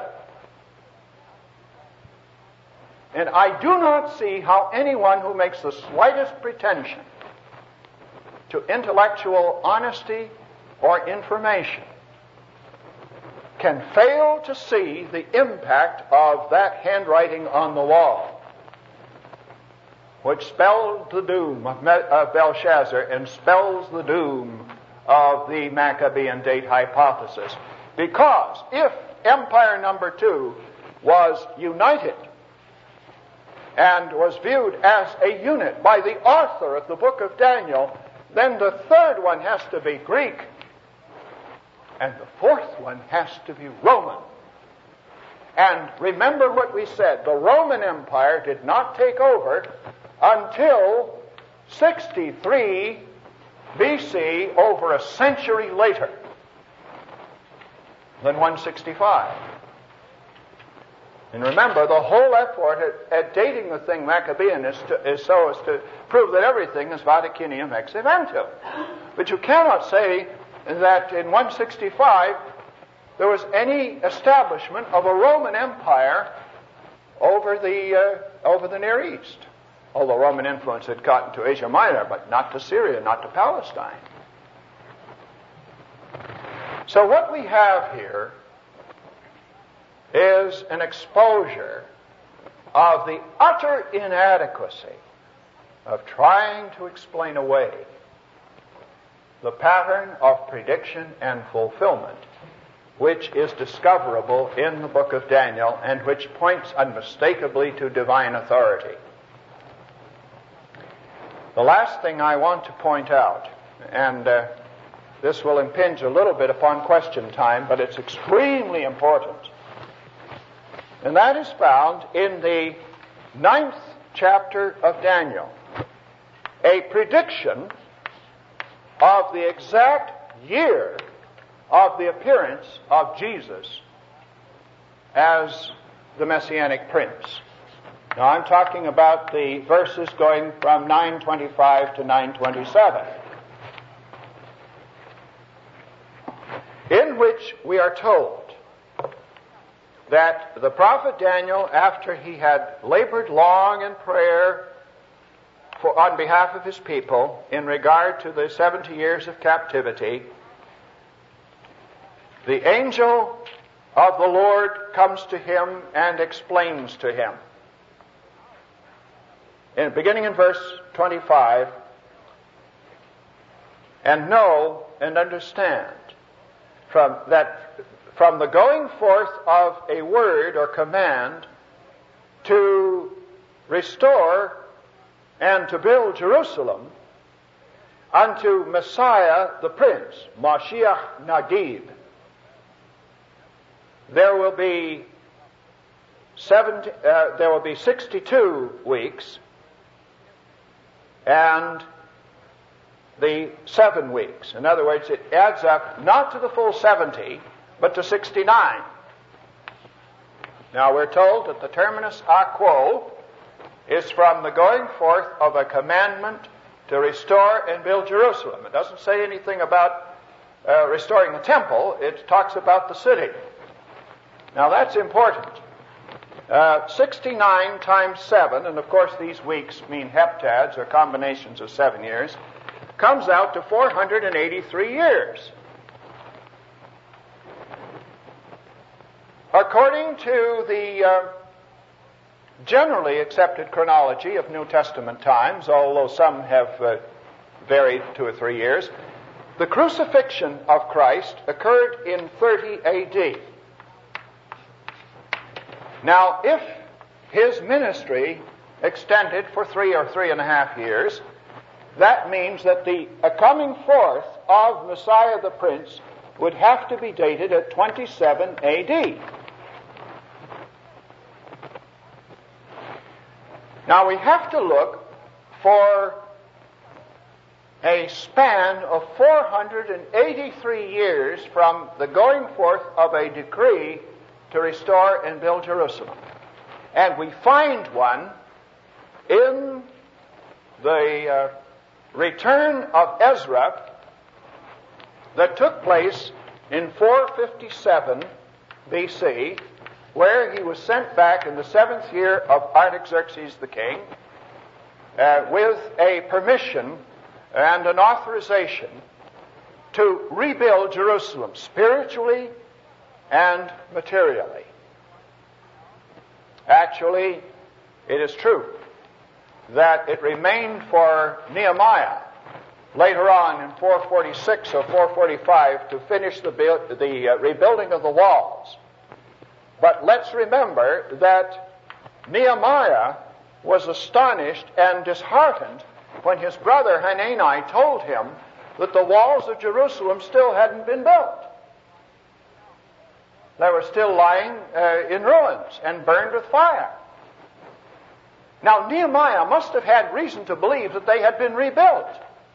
And I do not see how anyone who makes the slightest pretension to intellectual honesty or information can fail to see the impact of that handwriting on the wall, which spelled the doom of Belshazzar and spells the doom of the Maccabean date hypothesis. Because if empire number 2 was united and was viewed as a unit by the author of the book of Daniel, then the third one has to be Greek, and the fourth one has to be Roman. And remember what we said, the Roman Empire did not take over until 63 BC, over a century later than 165. And remember, the whole effort at dating the thing Maccabean is so as to prove that everything is Vaticinium ex eventum. But you cannot say that in 165 there was any establishment of a Roman Empire over the Near East. Although Roman influence had gotten to Asia Minor, but not to Syria, not to Palestine. So what we have here is an exposure of the utter inadequacy of trying to explain away the pattern of prediction and fulfillment which is discoverable in the book of Daniel and which points unmistakably to divine authority. The last thing I want to point out, and this will impinge a little bit upon question time, but it's extremely important, and that is found in the 9th chapter of Daniel, a prediction of the exact year of the appearance of Jesus as the Messianic Prince. Now I'm talking about the verses going from 925 to 927, in which we are told that the prophet Daniel, after he had labored long in prayer on behalf of his people in regard to the 70 years of captivity, the angel of the Lord comes to him and explains to him. Beginning in verse 25, and know and understand from the going forth of a word or command to restore and to build Jerusalem unto Messiah the Prince, Mashiach Nagib, there will be 62 weeks, and the 7 weeks. In other words, it adds up not to the full 70, but to 69. Now we're told that the terminus a quo is from the going forth of a commandment to restore and build Jerusalem. It doesn't say anything about restoring the temple. It talks about the city. Now that's important. 69 times 7, and of course these weeks mean heptads or combinations of 7 years, comes out to 483 years. According to the generally accepted chronology of New Testament times, although some have varied 2 or 3 years, the crucifixion of Christ occurred in 30 A.D. Now, if his ministry extended for 3 or 3.5 years, that means that the coming forth of Messiah the Prince would have to be dated at 27 A.D. Now, we have to look for a span of 483 years from the going forth of a decree to restore and build Jerusalem. And we find one in the return of Ezra that took place in 457 BC, where he was sent back in the 7th year of Artaxerxes the king with a permission and an authorization to rebuild Jerusalem spiritually and materially. Actually, it is true that it remained for Nehemiah later on in 446 or 445 to finish the rebuilding of the walls. But let's remember that Nehemiah was astonished and disheartened when his brother Hanani told him that the walls of Jerusalem still hadn't been built. They were still lying in ruins and burned with fire. Now, Nehemiah must have had reason to believe that they had been rebuilt.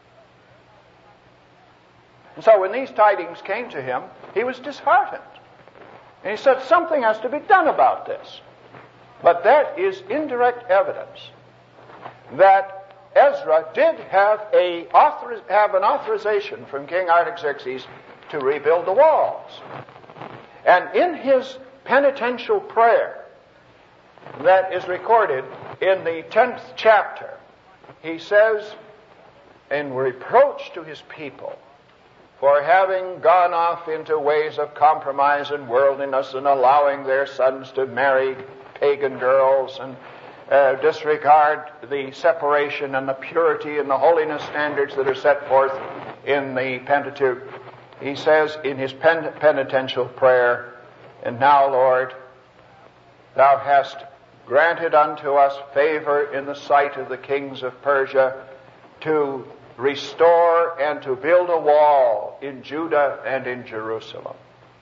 And so when these tidings came to him, he was disheartened. And he said, something has to be done about this. But that is indirect evidence that Ezra did have an authorization from King Artaxerxes to rebuild the walls. And in his penitential prayer that is recorded in the 10th chapter, he says, in reproach to his people for having gone off into ways of compromise and worldliness and allowing their sons to marry pagan girls and disregard the separation and the purity and the holiness standards that are set forth in the Pentateuch. He says in his penitential prayer, "And now, Lord, thou hast granted unto us favor in the sight of the kings of Persia to restore and to build a wall in Judah and in Jerusalem."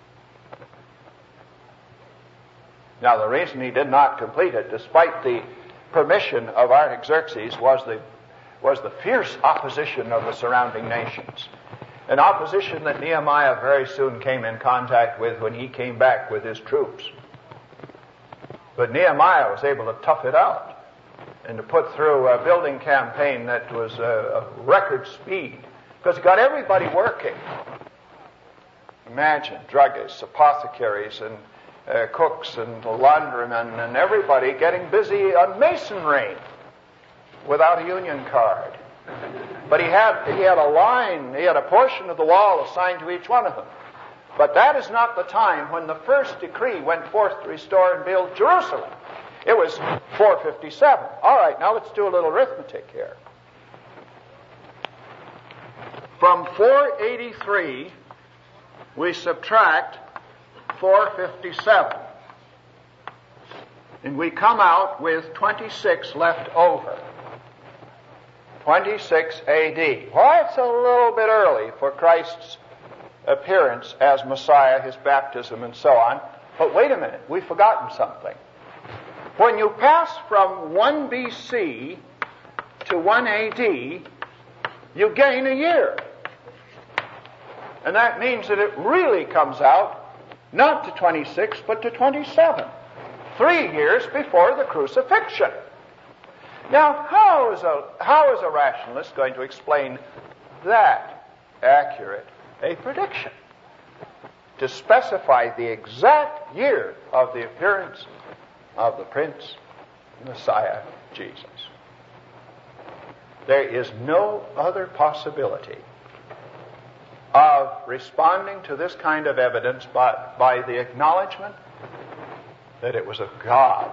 Now, the reason he did not complete it, despite the permission of Artaxerxes, was the fierce opposition of the surrounding nations. An opposition that Nehemiah very soon came in contact with when he came back with his troops. But Nehemiah was able to tough it out and to put through a building campaign that was a record speed, because it got everybody working. Imagine druggists, apothecaries, and cooks and laundrymen and everybody getting busy on masonry without a union card. But he had a line, he had a portion of the wall assigned to each one of them. But that is not the time when the first decree went forth to restore and build Jerusalem. It was 457. All right, now let's do a little arithmetic here. From 483, we subtract 457. And we come out with 26 left over. 26 A.D. Well, it's a little bit early for Christ's appearance as Messiah, his baptism, and so on. But wait a minute, we've forgotten something. When you pass from 1 B.C. to 1 A.D., you gain a year. And that means that it really comes out not to 26, but to 27. 3 years before the crucifixion. Now, how is a rationalist going to explain that accurate a prediction? To specify the exact year of the appearance of the Prince, Messiah, Jesus. There is no other possibility of responding to this kind of evidence but by the acknowledgement that it was of God.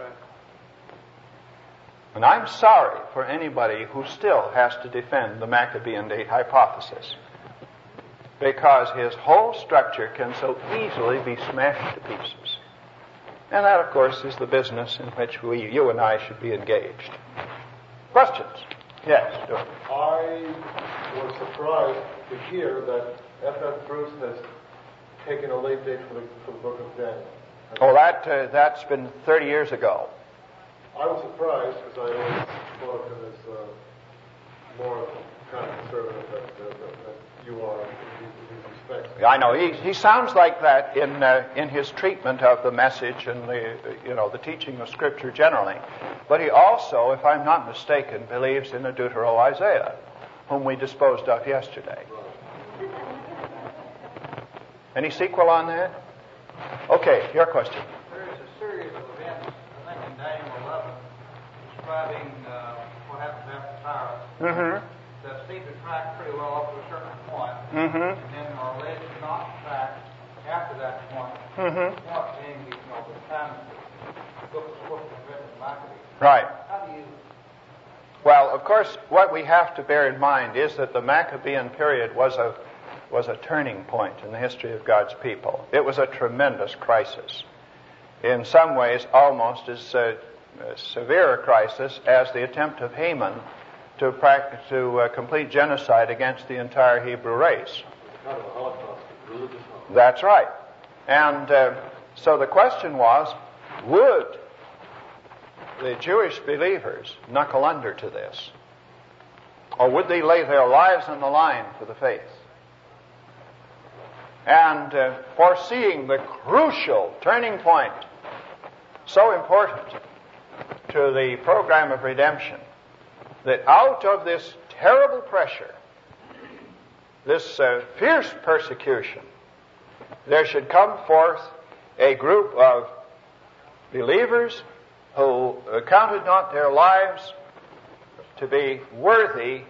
And I'm sorry for anybody who still has to defend the Maccabean date hypothesis, because his whole structure can so easily be smashed to pieces. And that, of course, is the business in which you and I should be engaged. Questions? Yes, Stuart. I was surprised to hear that F.F. Bruce has taken a late date for the Book of Daniel. Oh, that's been 30 years ago. I was surprised because I always thought of him as more kind of conservative. you are in these respects. I know he sounds like that in his treatment of the message and the teaching of Scripture generally. But he also, if I'm not mistaken, believes in the Deutero-Isaiah, whom we disposed of yesterday. Any sequel on that? Okay, your question. There is a series of events, I think in Daniel 11, describing what happens after Tyrus, that seem to track pretty well up to a certain point, and then are alleged not to track after that point, point being the time the book was supposed to be written in Maccabees. Right. How do you... Well, of course, what we have to bear in mind is that the Maccabean period was a turning point in the history of God's people. It was a tremendous crisis. In some ways, almost as severe a crisis as the attempt of Haman to complete genocide against the entire Hebrew race. Kind of a Holocaust, religious Holocaust. That's right. And so the question was, would the Jewish believers knuckle under to this? Or would they lay their lives on the line for the faith? And foreseeing the crucial turning point, so important to the program of redemption, that out of this terrible pressure, this fierce persecution, there should come forth a group of believers who counted not their lives to be worthy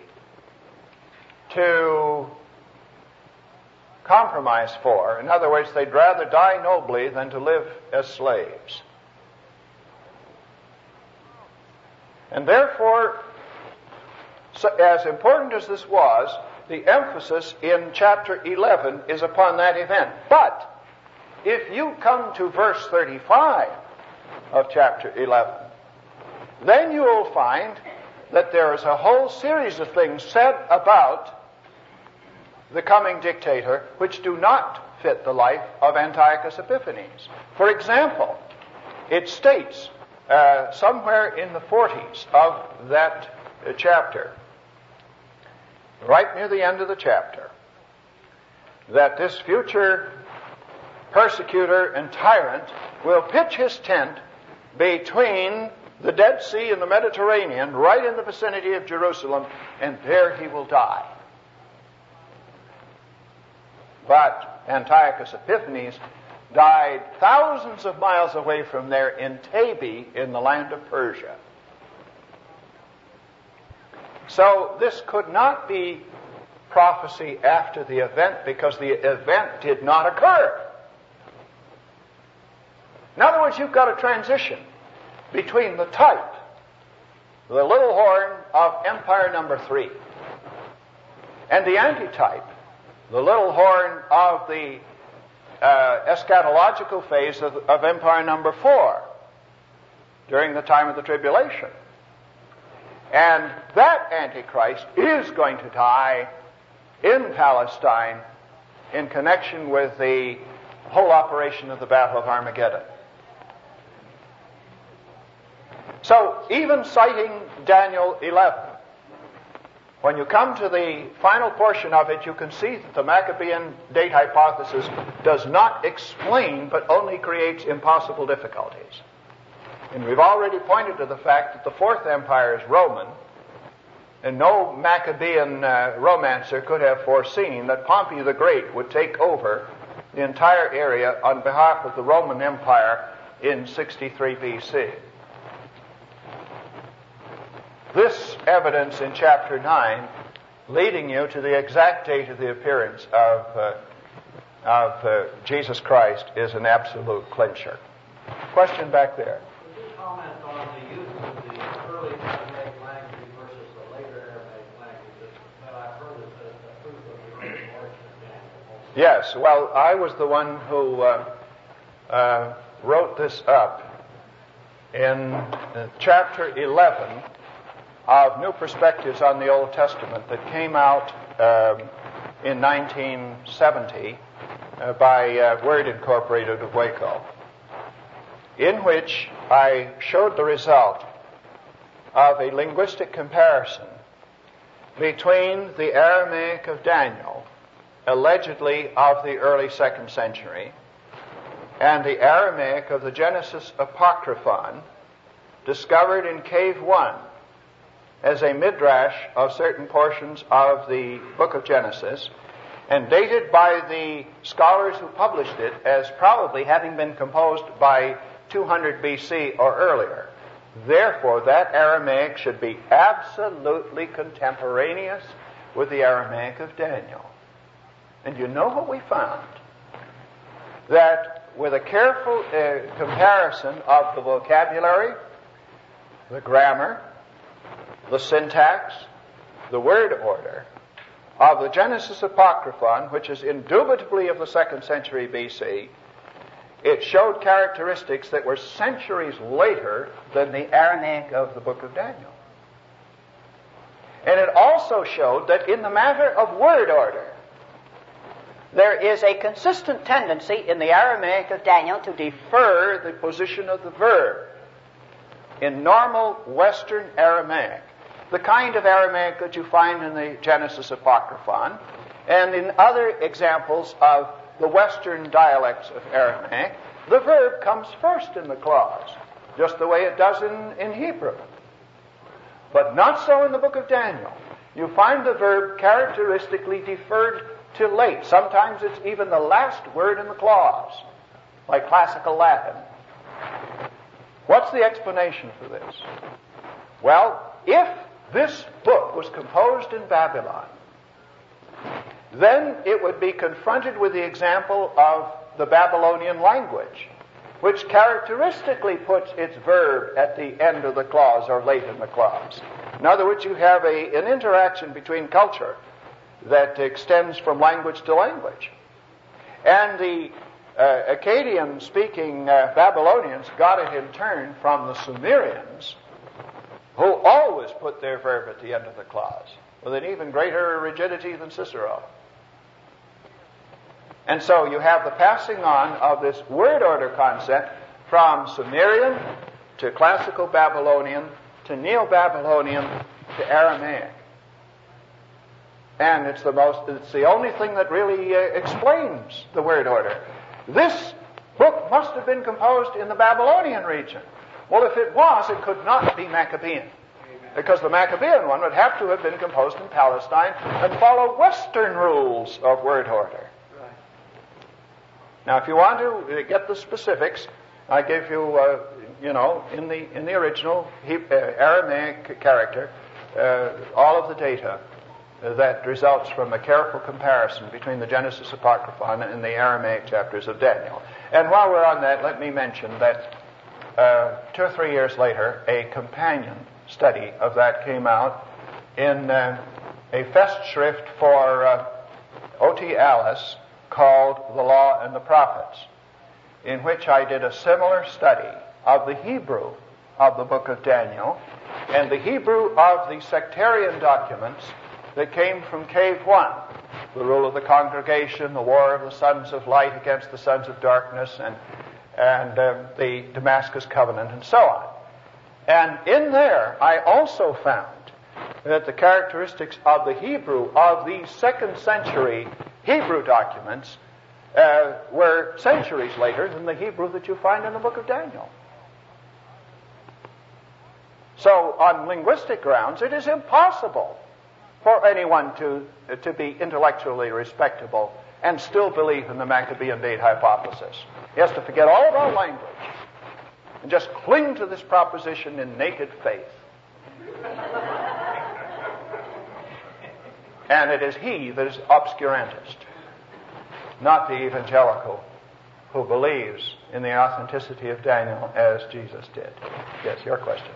to compromise for. In other words, they'd rather die nobly than to live as slaves. And therefore, so as important as this was, the emphasis in chapter 11 is upon that event. But if you come to verse 35 of chapter 11, then you will find that there is a whole series of things said about the coming dictator which do not fit the life of Antiochus Epiphanes. For example, it states somewhere in the 40s of that chapter, right near the end of the chapter, that this future persecutor and tyrant will pitch his tent between the Dead Sea and the Mediterranean, right in the vicinity of Jerusalem, and there he will die. But Antiochus Epiphanes died thousands of miles away from there in Tabi in the land of Persia. So this could not be prophecy after the event because the event did not occur. In other words, you've got a transition between the type, the little horn of empire number 3, and the antitype, the little horn of the eschatological phase of empire number 4 during the time of the tribulation. And that Antichrist is going to die in Palestine in connection with the whole operation of the Battle of Armageddon. So, even citing Daniel 11, when you come to the final portion of it, you can see that the Maccabean date hypothesis does not explain, but only creates impossible difficulties. And we've already pointed to the fact that the Fourth Empire is Roman, and no Maccabean romancer could have foreseen that Pompey the Great would take over the entire area on behalf of the Roman Empire in 63 BC. This evidence in chapter 9, leading you to the exact date of the appearance of Jesus Christ, is an absolute clincher. Question back there. Would you comment on the use of the early Aramaic language versus the later Aramaic language that I've heard as a proof of the early origin of Daniel? Yes, well, I was the one who wrote this up in chapter 11 of New Perspectives on the Old Testament that came out in 1970 by Word Incorporated of Waco, in which I showed the result of a linguistic comparison between the Aramaic of Daniel allegedly of the early 2nd century, and the Aramaic of the Genesis Apocryphon, discovered in Cave 1 as a midrash of certain portions of the book of Genesis, and dated by the scholars who published it as probably having been composed by 200 BC or earlier. Therefore, that Aramaic should be absolutely contemporaneous with the Aramaic of Daniel. And you know what we found? That with a careful comparison of the vocabulary, the grammar, the syntax, the word order of the Genesis Apocryphon, which is indubitably of the 2nd century BC, it showed characteristics that were centuries later than the Aramaic of the book of Daniel. And it also showed that in the matter of word order, there is a consistent tendency in the Aramaic of Daniel to defer the position of the verb in normal Western Aramaic, the kind of Aramaic that you find in the Genesis Apocryphon and in other examples of the Western dialects of Aramaic. The verb comes first in the clause, just the way it does in Hebrew. But not so in the book of Daniel. You find the verb characteristically deferred to late. Sometimes it's even the last word in the clause, like classical Latin. What's the explanation for this? Well, if this book was composed in Babylon, then it would be confronted with the example of the Babylonian language, which characteristically puts its verb at the end of the clause or late in the clause. In other words, you have an interaction between culture that extends from language to language. And the Akkadian-speaking Babylonians got it in turn from the Sumerians, who always put their verb at the end of the clause, with an even greater rigidity than Cicero. And so you have the passing on of this word order concept from Sumerian to classical Babylonian to Neo-Babylonian to Aramaic. And it's the only thing that really explains the word order. This book must have been composed in the Babylonian region. Well, if it was, it could not be Maccabean, because the Maccabean one would have to have been composed in Palestine and follow Western rules of word order. Now, if you want to get the specifics, I gave you, in the original Aramaic character, all of the data that results from a careful comparison between the Genesis Apocryphon and the Aramaic chapters of Daniel. And while we're on that, let me mention that 2 or 3 years later, a companion study of that came out in a Festschrift for O.T. Alice called The Law and the Prophets, in which I did a similar study of the Hebrew of the book of Daniel and the Hebrew of the sectarian documents that came from Cave 1, the rule of the congregation, the war of the sons of light against the sons of darkness, and the Damascus covenant, and so on. And in there, I also found that the characteristics of the Hebrew of these 2nd century Hebrew documents were centuries later than the Hebrew that you find in the book of Daniel. So, on linguistic grounds, it is impossible for anyone to be intellectually respectable and still believe in the Maccabean date hypothesis. He has to forget all about language and just cling to this proposition in naked faith. And it is he that is obscurantist, not the evangelical who believes in the authenticity of Daniel as Jesus did. Yes, your question.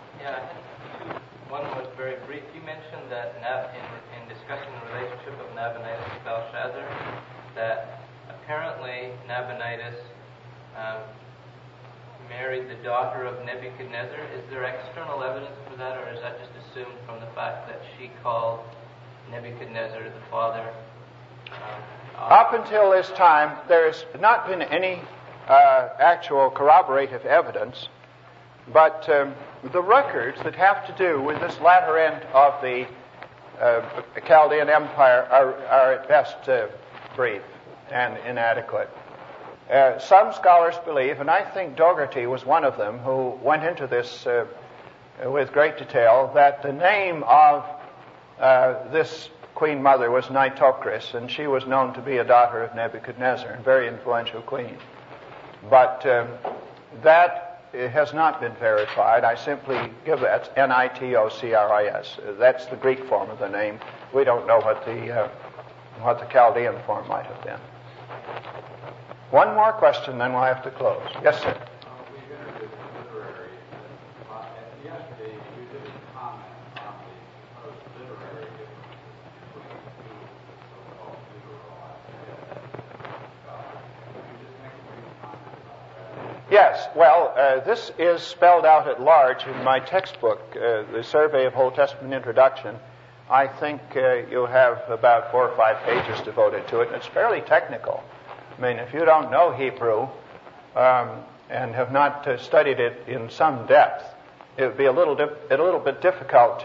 One was very brief. You mentioned that in discussing the relationship of Nabonidus to Belshazzar, that apparently Nabonidus married the daughter of Nebuchadnezzar. Is there external evidence for that, or is that just assumed from the fact that she called Nebuchadnezzar the father? Up until this time, there's not been any actual corroborative evidence, but the records that have to do with this latter end of the Chaldean Empire are at best brief and inadequate. Some scholars believe, and I think Dougherty was one of them who went into this with great detail, that the name of this Queen Mother was Nitocris, and she was known to be a daughter of Nebuchadnezzar, a very influential queen. But that has not been verified. I simply give that Nitocris. That's the Greek form of the name. We don't know what the Chaldean form might have been. One more question, then we'll have to close. Yes, sir. We introduced literary. Yesterday, you did comment on the post-literary differences between the two so-called literal ideas. Could you just make a brief comment about that? Yes. Well, this is spelled out at large in my textbook, the Survey of Old Testament Introduction. I think you have about 4 or 5 pages devoted to it, and it's fairly technical. I mean, if you don't know Hebrew and have not studied it in some depth, it would be a little bit difficult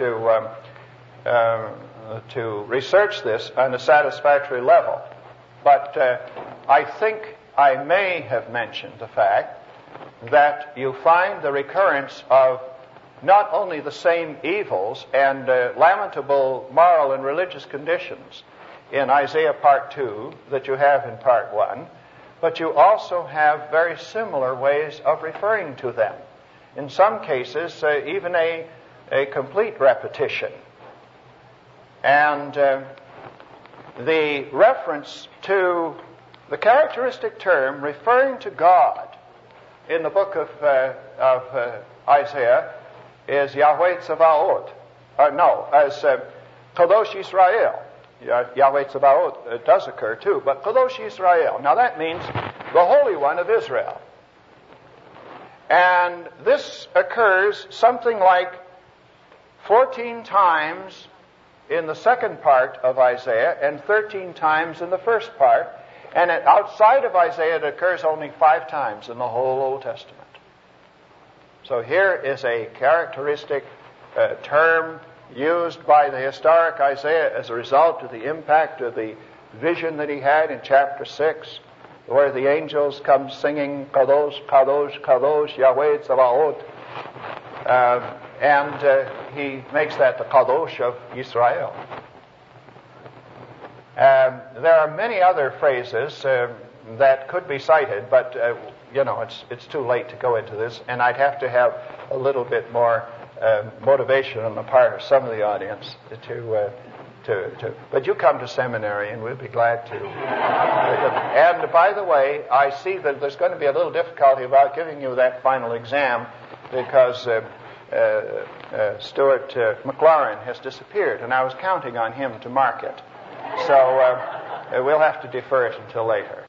to research this on a satisfactory level. But I think I may have mentioned the fact that you find the recurrence of not only the same evils and lamentable moral and religious conditions in Isaiah Part 2 that you have in Part 1, but you also have very similar ways of referring to them. In some cases, even a complete repetition. And the reference to the characteristic term referring to God in the book of Isaiah is Yahweh Tzevaot. As Kadosh Yisrael. Yahweh Tzevaot does occur too, but Kadosh Yisrael. Now that means the Holy One of Israel. And this occurs something like 14 times in the second part of Isaiah and 13 times in the first part. And outside of Isaiah, it occurs only 5 times in the whole Old Testament. So here is a characteristic term used by the historic Isaiah as a result of the impact of the vision that he had in chapter 6, where the angels come singing, Kadosh, Kadosh, Kadosh, Yahweh Tzevaot. And he makes that the Kadosh of Israel. There are many other phrases that could be cited, but it's too late to go into this, and I'd have to have a little bit more motivation on the part of some of the audience to. But you come to seminary, and we'll be glad to. And by the way, I see that there's going to be a little difficulty about giving you that final exam because Stuart McLaurin has disappeared, and I was counting on him to mark it. So we'll have to defer it until later.